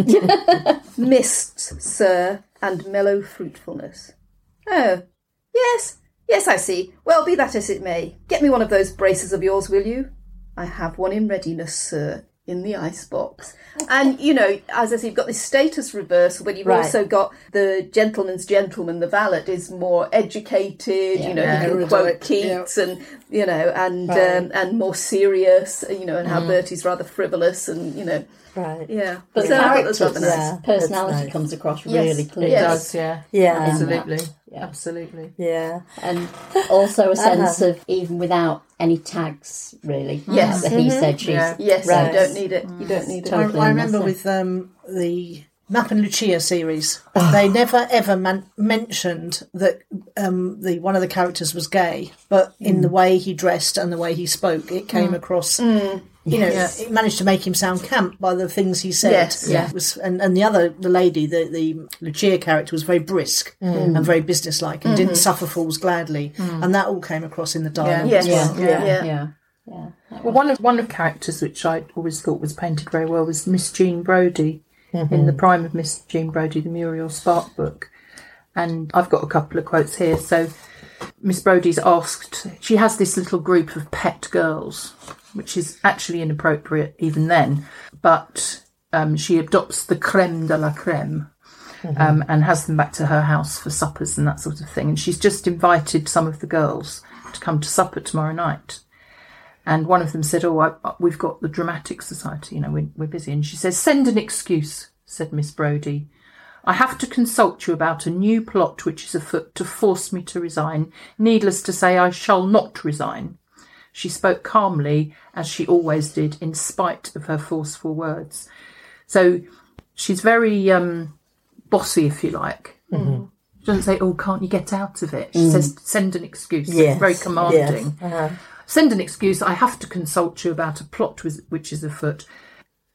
Mists, sir, and mellow fruitfulness. Oh, yes, yes, I see. Well, be that as it may. Get me one of those braces of yours, will you? I have one in readiness, sir, in the icebox. And, you know, as I say, you've got this status reversal, but you've Right. also got the gentleman's gentleman. The valet is more educated, you know, Yeah, he can erudite, quote Keats and, you know, and Right. um, and more serious, you know, and how Bertie's rather frivolous and, you know, Right. yeah. But So the I thought that character's was rather nice. Yeah, personality that's nice. comes across Yes, really It clearly. yes. does, yeah. Yeah. Absolutely. Yeah. Absolutely. Yeah. And also a sense of, even without any tags, really. Yes. Like the he said, she Yeah. Yes, Right. you don't need it. You don't need it. I, Totally I remember unnecessary. with um, the Map and Lucia series, they never ever man- mentioned that um, the one of the characters was gay, but in the way he dressed and the way he spoke, it came across. You know, Yes. it managed to make him sound camp by the things he said. Yes. Yeah. It was, and, and the other, the lady, the, the Lucia character was very brisk and very businesslike and didn't suffer fools gladly. And that all came across in the dialogue Yes. as well. Yeah, Yeah. yeah, yeah. yeah. Well, one of one of characters which I always thought was painted very well was Miss Jean Brodie in the prime of Miss Jean Brodie, the Muriel Spark book. And I've got a couple of quotes here. So Miss Brodie's asked, she has this little group of pet girls, which is actually inappropriate even then, but um, she adopts the creme de la creme. Um, and has them back to her house for suppers and that sort of thing. And she's just invited some of the girls to come to supper tomorrow night. And one of them said, oh, I, we've got the Dramatic Society, you know, we're, we're busy. And she says, send an excuse, said Miss Brodie. I have to consult you about a new plot which is afoot to force me to resign. Needless to say, I shall not resign. She spoke calmly, as she always did, in spite of her forceful words. So she's very um, bossy, if you like. Mm-hmm. She doesn't say, oh, can't you get out of it? She mm. says, send an excuse. Yes. It's very commanding. Yes. Uh-huh. Send an excuse. I have to consult you about a plot with, which is afoot.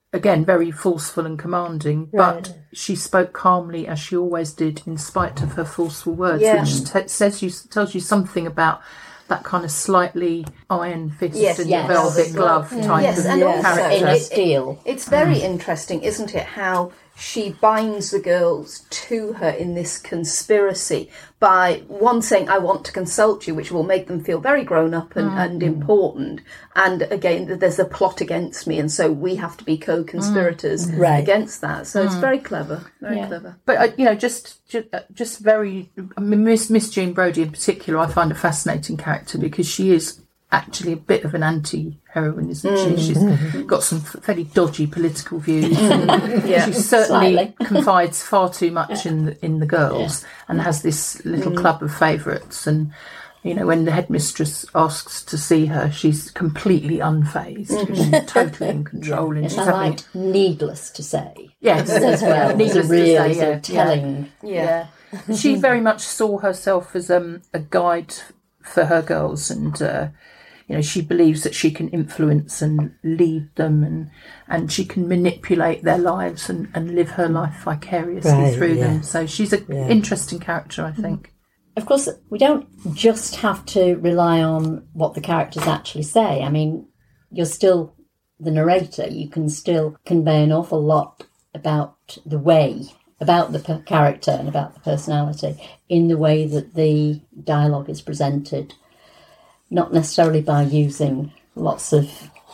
again, very forceful and commanding, Right. but she spoke calmly as she always did, in spite of her forceful words, Yeah. which t- says you tells you something about that kind of slightly iron fist Yes, and yes. velvet glove type Yes, of and also character. In a it- steel. It's very interesting, isn't it, how she binds the girls to her in this conspiracy by one saying, I want to consult you, which will make them feel very grown up and, and important. And again, there's a plot against me, and so we have to be co-conspirators Right. against that. So it's very clever, very Yeah. clever. But uh, you know, just just, just very I mean, Miss Miss Jean Brodie in particular, I find a fascinating character because she is actually a bit of an anti-heroine, isn't she? She's got some fairly dodgy political views. Yeah. She certainly Slightly. confides far too much in the, in the girls and has this little club of favourites. And you know, when the headmistress asks to see her, she's completely unfazed. She's totally in control, and Yes, she's I having liked needless to say yes, as well. needless It's a to real say, sort yeah, of telling. Yeah. yeah. She very much saw herself as um, a guide for her girls, and uh, you know, she believes that she can influence and lead them, and and she can manipulate their lives and, and live her life vicariously Right, through yeah. them. So she's an Yeah. interesting character, I think. Of course, we don't just have to rely on what the characters actually say. I mean, you're still the narrator. You can still convey an awful lot about the way, about the per- character and about the personality in the way that the dialogue is presented. Not necessarily by using lots of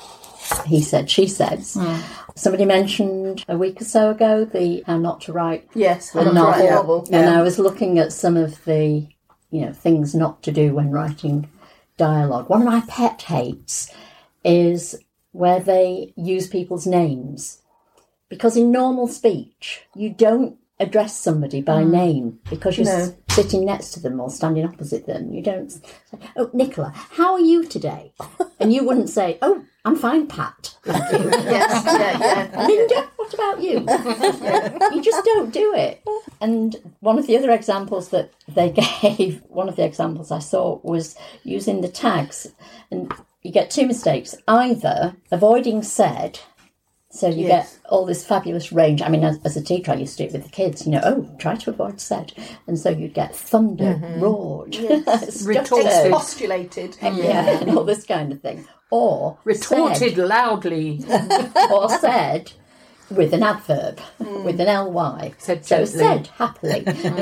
he said, she says. Somebody mentioned a week or so ago the How Not to Write Yes, a How Not to Write a Novel. And I was looking at some of the, you know, things not to do when writing dialogue. One of my pet hates is where they use people's names. Because in normal speech, you don't address somebody by name because you're No. s- sitting next to them or standing opposite them. You don't say, oh, Nicola, how are you today? And you wouldn't say, oh, I'm fine, Pat. Thank you. Yes, yeah, yeah. Linda, what about you? You just don't do it. And one of the other examples that they gave, one of the examples I saw was using the tags. And you get two mistakes. Either avoiding said, so you Yes. get all this fabulous range. I mean, as, as a teacher, I used to do it with the kids. You know, oh, try to avoid said. And so you'd get thunder, roared, stuttered, Retorted. Postulated. yeah, and all this kind of thing. Or Retorted said, loudly. or said with an adverb, with an ly. Said so gently. said happily.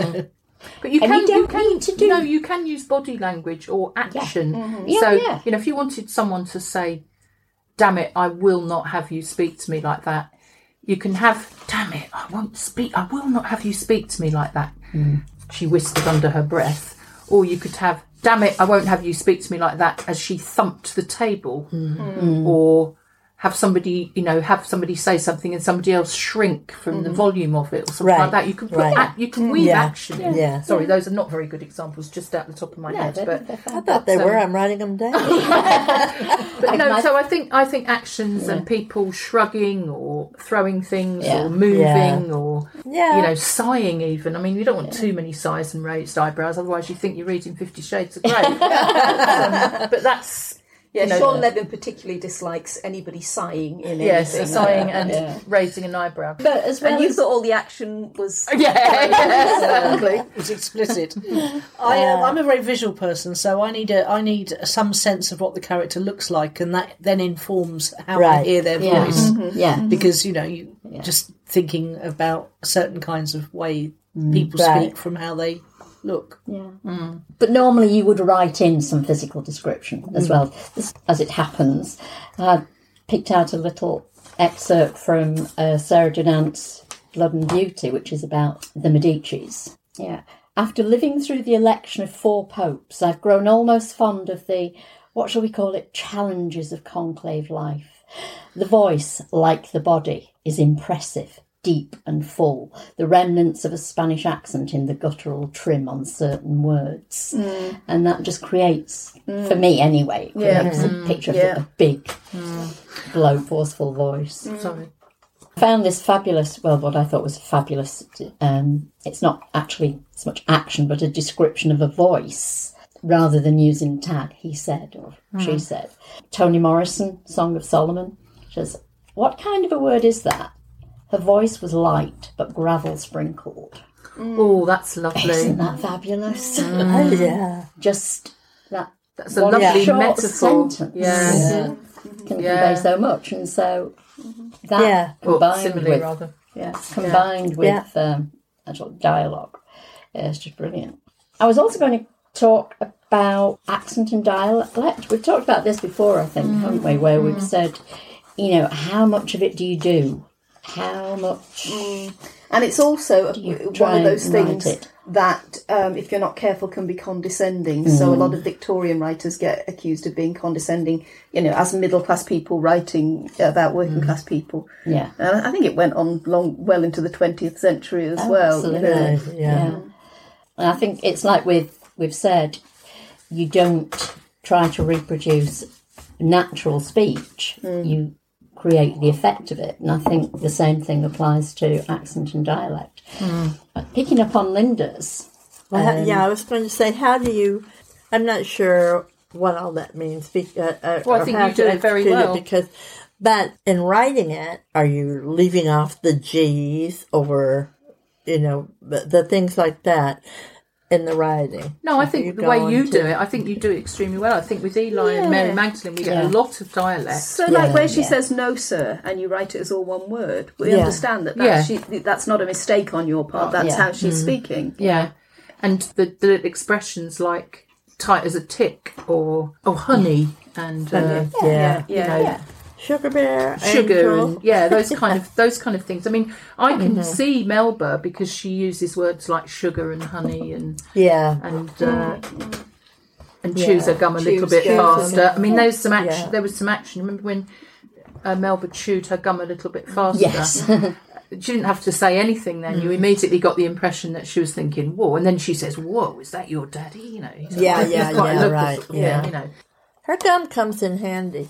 But you And can, you don't can, need to do- No, you can use body language or action. Yeah, So, yeah. you know, if you wanted someone to say, damn it, I will not have you speak to me like that, you can have, damn it, I won't speak, I will not have you speak to me like that. She whispered under her breath. Or you could have, damn it, I won't have you speak to me like that, as she thumped the table. Or have somebody, you know, have somebody say something and somebody else shrink from the volume of it or something Right, like that. You can put right. ac- you can weave Yeah, action in. yeah. Sorry, those are not very good examples just out the top of my No, head. they're, But they're I fine. thought they So- were. I'm writing them down. But no, my- so I think I think actions and people shrugging or throwing things Yeah. or moving Yeah. or Yeah. you know sighing even. I mean, you don't want too many sighs and raised eyebrows, otherwise you think you're reading Fifty Shades of Grey. um, but that's Yeah, you know, Sean Levin particularly dislikes anybody sighing in yes, anything. sighing and Yeah. raising an eyebrow. But as well And you as thought all the action was... Yeah, yeah, exactly. It's explicit. I, um, I'm a very visual person, so I need a I need some sense of what the character looks like, and that then informs how I Right. hear their yeah, voice. yeah, Because you know, you just thinking about certain kinds of way people Right. speak from how they look. yeah. But normally you would write in some physical description as well. This, as it happens, I picked out a little excerpt from uh, Sarah Dunant's Blood and Beauty, which is about the Medicis. Yeah. After living through the election of four popes, I've grown almost fond of the, what shall we call it, challenges of conclave life. The voice, like the body, is impressive, deep and full, the remnants of a Spanish accent in the guttural trim on certain words. And that just creates, for me anyway, it creates a picture of Yeah. a big, low, forceful voice. Sorry. I found this fabulous, well, what I thought was fabulous, um, it's not actually so much action, but a description of a voice, rather than using tag, he said, or she said. Toni Morrison, Song of Solomon, says, what kind of a word is that? Her voice was light, but gravel sprinkled. Oh, that's lovely. Isn't that fabulous? Oh, yeah. Just that. That's a one lovely short metaphor. sentence Yeah. yeah. can Yeah. convey so much, and so that Yeah. Or combined simile, with rather. yes, combined with um, actual dialogue, yeah, it's just brilliant. I was also going to talk about accent and dialect. We've talked about this before, I think, haven't we? Where we've said, you know, how much of it do you do? How much? And it's also you one try of those and write things it? that, um, if you're not careful, can be condescending. So a lot of Victorian writers get accused of being condescending, you know, as middle-class people writing about working-class people. Yeah. And I think it went on long, well into the twentieth century as well. You Absolutely. know. Right, yeah. And I think it's like we've we've said, you don't try to reproduce natural speech. You create the effect of it. And I think the same thing applies to accent and dialect. But picking up on Linda's, Well, um, yeah, I was going to say, how do you? I'm not sure what all that means. be- Uh, uh, Well, I or think how you do to it very execute well. because, but in writing it, are you leaving off the G's over, you know, the, the things like that in the writing? No, I Are think you the way going you to- do it, I think you do it extremely well. I think with Eli and Mary Magdalene, we get Yeah. a lot of dialect. So, Yeah. like where she Yeah. says "no, sir," and you write it as all one word, we Yeah. understand that that's, Yeah. she, that's not a mistake on your part. That's yeah. how she's speaking. Yeah, and the the expressions like tight as a tick or oh honey and uh, Yeah, Yeah, you know yeah. sugar bear, sugar angel. and yeah those kind of those kind of things. I mean, I can see Melba because she uses words like sugar and honey and yeah, and uh, and chews her gum a little Chews bit gum. faster. I mean, there's some action. Yeah. There was some action. Remember when uh, Melba chewed her gum a little bit faster? Yes. She didn't have to say anything then. You immediately got the impression that she was thinking, whoa. And then she says, whoa, is that your daddy? You know, he's Yeah, quite- yeah, he's quite a yeah, local right, sort of yeah. thing, you know. Her gum comes in handy.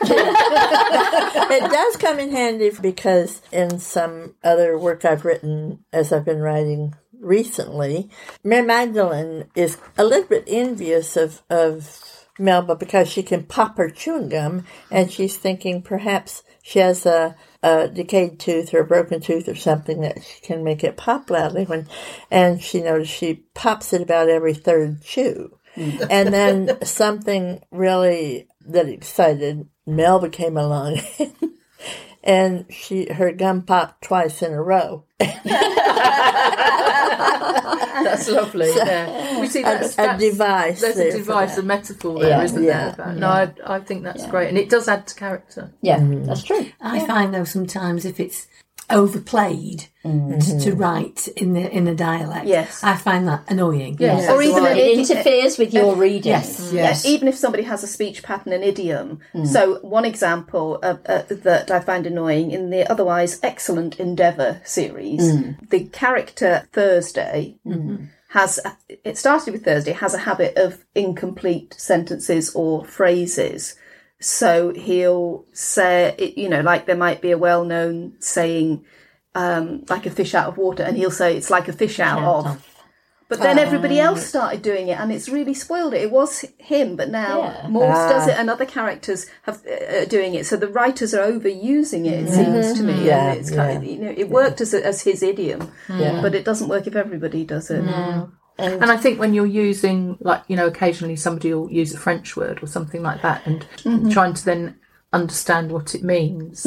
It does come in handy because in some other work I've written as I've been writing recently, Mary Magdalene is a little bit envious of, of Melba because she can pop her chewing gum, and she's thinking perhaps she has a, a decayed tooth or a broken tooth or something that she can make it pop loudly when, and she noticed she pops it about every third chew. And then something really that excited Melba came along, and she her gum popped twice in a row. That's lovely. Yeah. We see that's, a that's device There's there a for device, that. a metaphor there, Yeah. not Yeah. there? About, no, I, I think that's great, and it does add to character. Yeah, that's true. I find though sometimes if it's overplayed Mm-hmm. to write in the in the dialect, Yes. I find that annoying. Yes. Or even an It idi- interferes with your reading. Yes. Yes, even if somebody has a speech pattern and idiom. So one example of, uh, that I find annoying in the otherwise excellent Endeavour series, the character Thursday has, it started with Thursday, has a habit of incomplete sentences or phrases. So he'll say, you know, like there might be a well-known saying, um, like a fish out of water, and he'll say it's like a fish out, Out of. of. But then everybody else started doing it, and it's really spoiled it. It was him, but now Yeah. Morse does it, and other characters have uh, doing it. So the writers are overusing it. It seems to me, Yeah, and it's kind of, you know, it worked as a, as his idiom, Yeah. but it doesn't work if everybody does it. And I think when you're using, like, you know, occasionally somebody will use a French word or something like that, and trying to then understand what it means.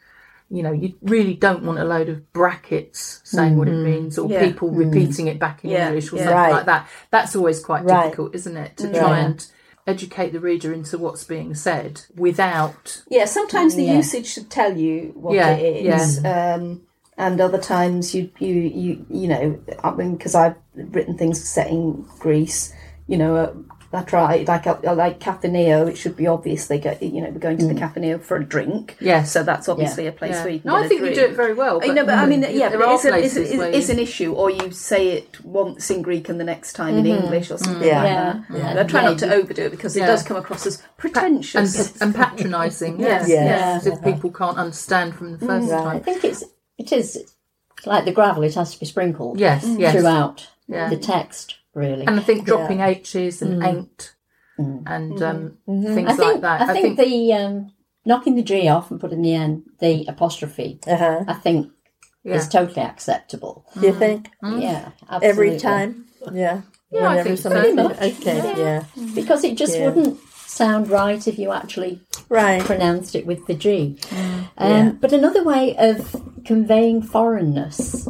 You know, you really don't want a load of brackets saying what it means, or Yeah. people repeating it back in Yeah, English or yeah. something Right. like that. That's always quite Right. difficult, isn't it? To try and educate the reader into what's being said without. Yeah, sometimes the Yeah. usage should tell you what Yeah, it is, um, and other times you you you you know, I mean, because I've written things set in Greece, you know. Uh, I try, like I, like Cafeneo, it should be obvious they go, you know, we're going to the Cafeneo for a drink. Yes. So that's obviously a place Yeah. where you can No, get I a think drink. you do it very well. You know, but I mean, yeah, there but are it's, a, it's, places it's, where it's you- an issue, or you say it once in Greek and the next time in English or something Yeah. like Yeah. that. Yeah. But I try Yeah, not to you- overdo it because it Yeah. does come across as pretentious. and, and patronising. Yes. Yes, Yes. yes, as if people can't understand from the first Right. I time. think it's it is like the gravel. It has to be sprinkled Yes, yes. throughout Yeah. the text. Really, And I think dropping Yeah. H's and ain't and um, things I think like that. I think, the um, knocking the G off and putting the N, the apostrophe, Uh-huh. I think Yeah. is totally acceptable. Do you think? Yeah, absolutely. Every time? Yeah. Yeah, I Whenever think so. somebody- Pretty much. Okay, yeah. Because it just Yeah. wouldn't sound right if you actually Right. pronounced it with the G. Um, Yeah. But another way of conveying foreignness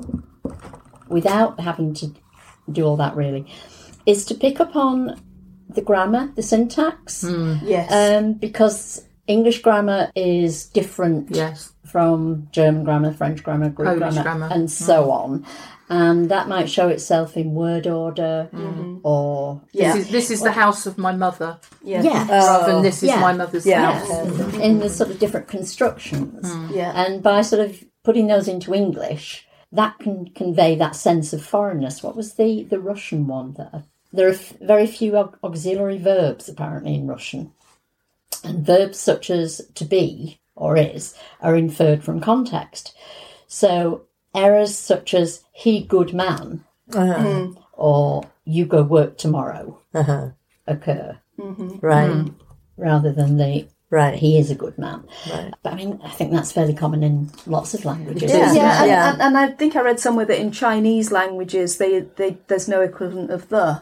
without having to do all that really is to pick up on the grammar, the syntax, Yes. um, because English grammar is different Yes. from German grammar, French grammar, Greek Polish grammar, grammar. and so on. And that might show itself in word order or yeah. This is, this is the house of my mother, yeah. yes, rather than this is Yeah. my mother's Yeah. house. yes, in the sort of different constructions. Yeah. And by sort of putting those into English, that can convey that sense of foreignness. What was the, the Russian one? That there are f- very few au- auxiliary verbs apparently in Russian, and verbs such as to be or is are inferred from context. So errors such as he good man Uh-huh. or you go work tomorrow Uh-huh. occur Right. rather than the Right. he is a good man. Right. But I mean, I think that's fairly common in lots of languages. Yeah. isn't it? Yeah, and, Yeah. And, and I think I read somewhere that in Chinese languages, they, they there's no equivalent of the.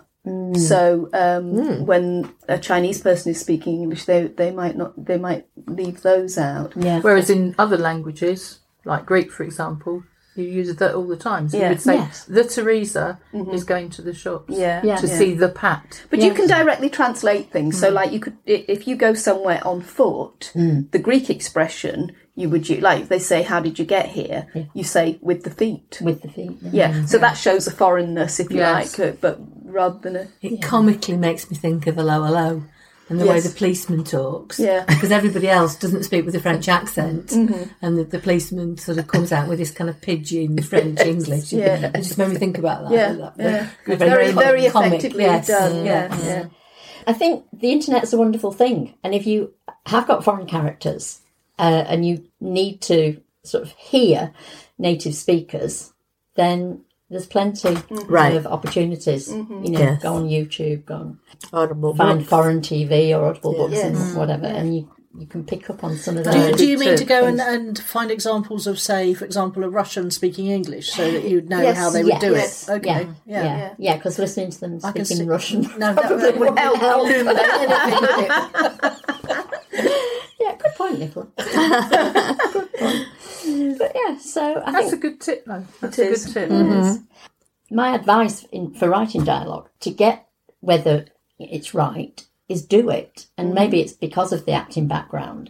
So um, when a Chinese person is speaking English, they they might not they might leave those out. Yeah. Whereas in other languages, like Greek, for example, you use that all the time. So Yeah. you would say, Yes. the Teresa is going to the shops Yeah, Yeah. to yeah. see the Pat. But you can directly translate things. So, like, you could, i- if you go somewhere on foot, the Greek expression you would use, like they say, "How did you get here?" You say, "With the feet." With the feet. Yeah. Yeah. So that shows a foreignness, if you Yes. like, uh, but rather than a It comically makes me think of a low low and the way Yes. the policeman talks. Yeah. Because everybody else doesn't speak with a French accent. And the, the policeman sort of comes out with this kind of pidgin French English. Yeah. It just made me think about that. yeah, That- yeah. that- very very comic, effectively yes. done. Yeah, Yes. yeah. I think the internet's a wonderful thing. And if you have got foreign characters uh, and you need to sort of hear native speakers, then there's plenty Right. of opportunities. You know, Yes. go on YouTube, go on Audible find books. foreign T V or Audible books Yes. and whatever, and you, you can pick up on some of those. Do, you- do you mean tip. to go and, and find examples of, say, for example, a Russian speaking English so that you'd know Yes, how they would yes, do yes, it? Okay, yeah, yeah, yeah. Because listening to them I can speaking see- Russian, No, that, that wouldn't help illuminate anything, would it? yeah, good point, Nicola. Good point. But yeah, so I That's think a good tip, though. That's It a is. good tip. my advice in, for writing dialogue to get whether it's right is do it, and maybe it's because of the acting background.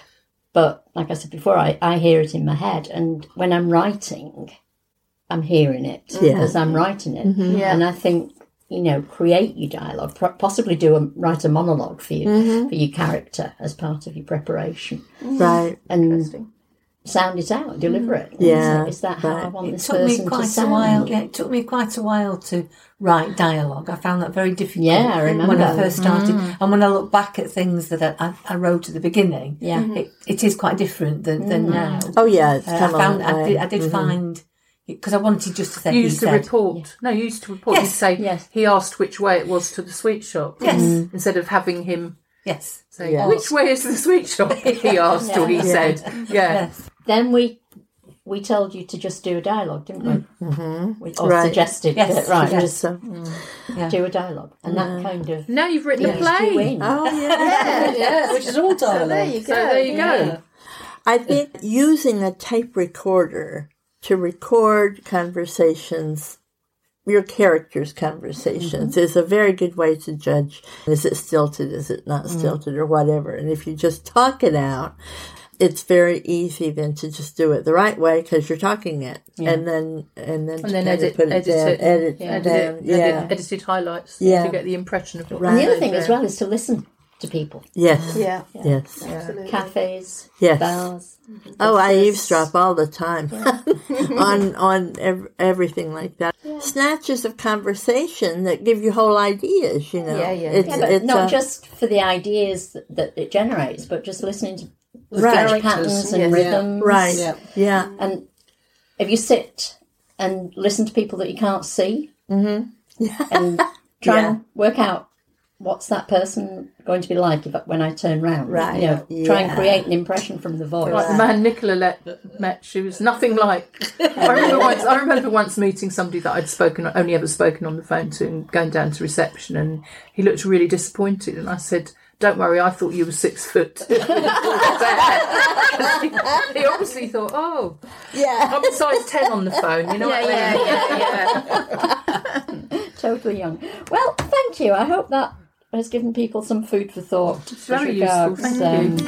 But like I said before, I, I hear it in my head, and when I'm writing, I'm hearing it Yeah. as I'm writing it, Yeah. and I think. You know, create your dialogue. Pro- possibly do a write a monologue for you for your character as part of your preparation, Right. and sound it out, deliver it. Yeah, is that how I right. want It this took me person to quite a sound? while. Yeah, it took me quite a while to write dialogue. I found that very difficult. Yeah, I remember. when I first started. And when I look back at things that I, I, I wrote at the beginning, Yeah. it, it is quite different than, than now. Oh, yeah, it's Uh, I come a found long I way. did, I did find because I wanted just to say You he used to said. report. No, you used to report. Yes, You'd say, yes. he asked which way it was to the sweet shop. Yes. Instead of having him Yes. say, Yeah. which way is the sweet shop? He asked or he said. Yeah. Yes. Then we we told you to just do a dialogue, didn't we? Mm-hmm. we or Right. suggested Yes, that, right, yes. just So, do a dialogue, and that kind of Now you've written a eased you play. in. oh, yeah. Yeah, which is all dialogue. There you go. So there you go. I think using a tape recorder to record conversations, your characters' conversations, is a very good way to judge, is it stilted, is it not stilted, or whatever. And if you just talk it out, it's very easy then to just do it the right way because you're talking it, and then and then to And then kind of edit, put it edit down, it, edit, edit, down, it, yeah, edit, edited highlights Yeah. to get the impression of what Right. And the it other is thing as there. well is to listen to people. yes, Yeah. yes, Absolutely. Cafes, Yes. bars. Oh, I buses. eavesdrop all the time on on ev- everything like that. Snatches of conversation that give you whole ideas. You know, Yeah, yeah. It's, Yeah, but it's not a- just for the ideas that, that it generates, but just listening to Right. speech patterns and Yes. rhythms. right. Yeah. Yeah, And if you sit and listen to people that you can't see, and try Yeah. and work out what's that person going to be like if when I turn round? Right, You know, try and yeah. create an impression from the voice. Like the man Nicola let, met, she was nothing like. I remember once. I remember once meeting somebody that I'd spoken, only ever spoken on the phone to, and going down to reception, and he looked really disappointed. And I said, "Don't worry, I thought you were six foot." he, he obviously thought, "Oh, Yeah. I'm a size ten on the phone." You know Yeah, what I mean? yeah, yeah, yeah. Totally young. Well, thank you. I hope that has given people some food for thought. It's very useful. Thank you.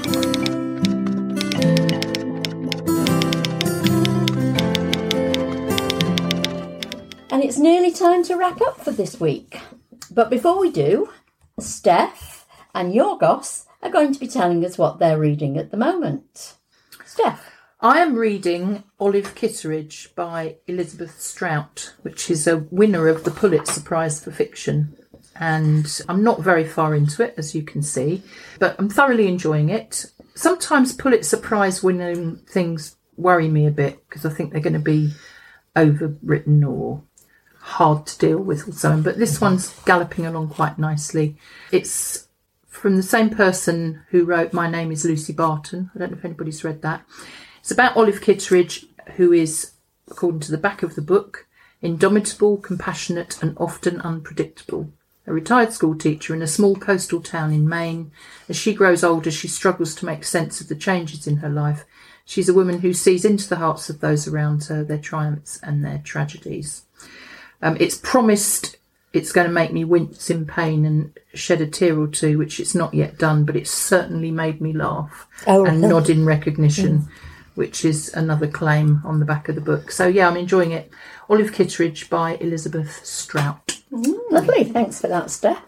And it's nearly time to wrap up for this week. But before we do, Steph and Yorgos are going to be telling us what they're reading at the moment. Steph. I am reading Olive Kitteridge by Elizabeth Strout, which is a winner of the Pulitzer Prize for Fiction. And I'm not very far into it, as you can see, but I'm thoroughly enjoying it. Sometimes Pulitzer Prize winning things worry me a bit because I think they're going to be overwritten or hard to deal with or something. But this one's galloping along quite nicely. It's from the same person who wrote My Name is Lucy Barton. I don't know if anybody's read that. It's about Olive Kitteridge, who is, according to the back of the book, indomitable, compassionate and often unpredictable. A retired school teacher in a small coastal town in Maine. As she grows older, she struggles to make sense of the changes in her life. She's a woman who sees into the hearts of those around her, their triumphs and their tragedies. Um, it's promised it's going to make me wince in pain and shed a tear or two, which it's not yet done, but it's certainly made me laugh Oh, and right. nod in recognition, mm. which is another claim on the back of the book. So, yeah, I'm enjoying it. Olive Kitteridge by Elizabeth Strout. Mm, lovely, thanks for that, Steph.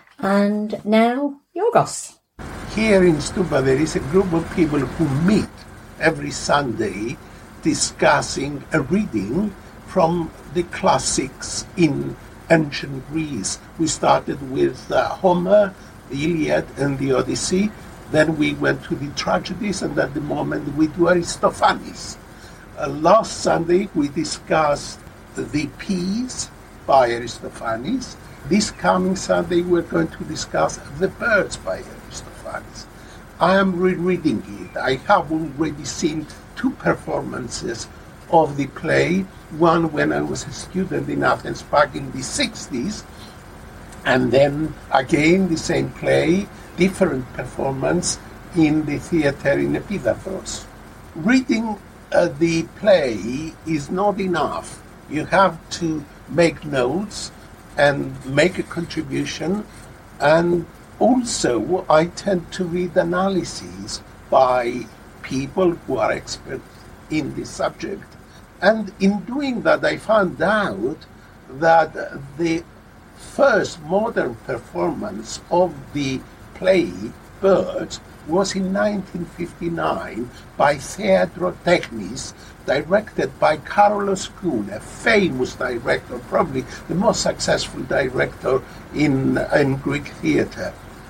And now, Yorgos. Here in Stupa there is a group of people who meet every Sunday discussing a reading from the classics in ancient Greece. We started with uh, Homer, the Iliad and the Odyssey. Then we went to the tragedies, and at the moment we do Aristophanes. Uh, last Sunday we discussed the Peas by Aristophanes. This coming Sunday we're going to discuss the Birds by Aristophanes. I am rereading it. I have already seen two performances of the play, one when I was a student in Athens back in the sixties, and then again the same play, different performance in the theatre in Epidavros. Reading uh, the play is not enough. You have to make notes and make a contribution, and also I tend to read analyses by people who are experts in this subject. And in doing that, I found out that the first modern performance of the play Birds was in nineteen fifty-nine by Theatrotechnis, directed by Carolus Koun, a famous director, probably the most successful director in, in Greek theatre.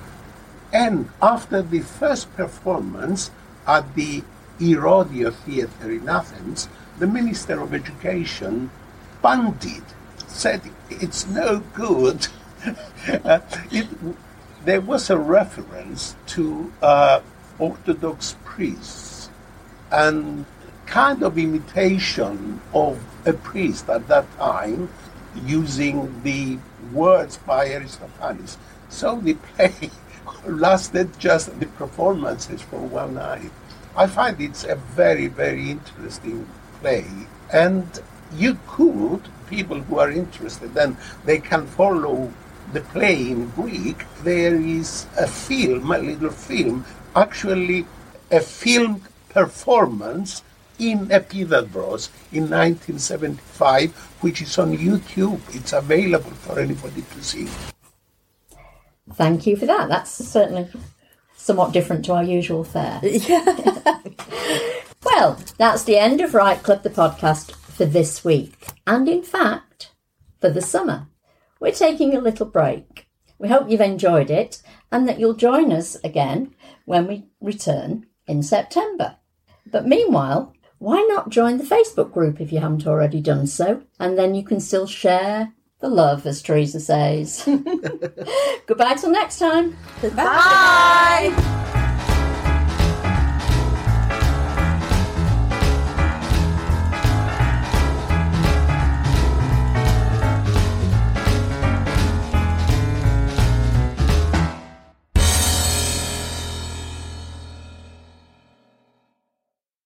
And after the first performance at the Erodio Theatre in Athens, the Minister of Education banned it, said it's no good. uh, it, there was a reference to uh, Orthodox priests and kind of imitation of a priest at that time using the words by Aristophanes. So the play lasted just the performances for one night. I find it's a very, very interesting play, and you could, people who are interested, then they can follow the play in Greek. There is a film, a little film, actually a filmed performance in Epidavros in nineteen seventy-five, which is on YouTube. It's available for anybody to see. Thank you for that. That's certainly somewhat different to our usual fare. Yeah. Well, that's the end of Right Club, the podcast for this week. And in fact, for the summer. We're taking a little break. We hope you've enjoyed it and that you'll join us again when we return in September. But meanwhile, why not join the Facebook group if you haven't already done so? And then you can still share the love, as Teresa says. Goodbye till next time. Goodbye. Bye.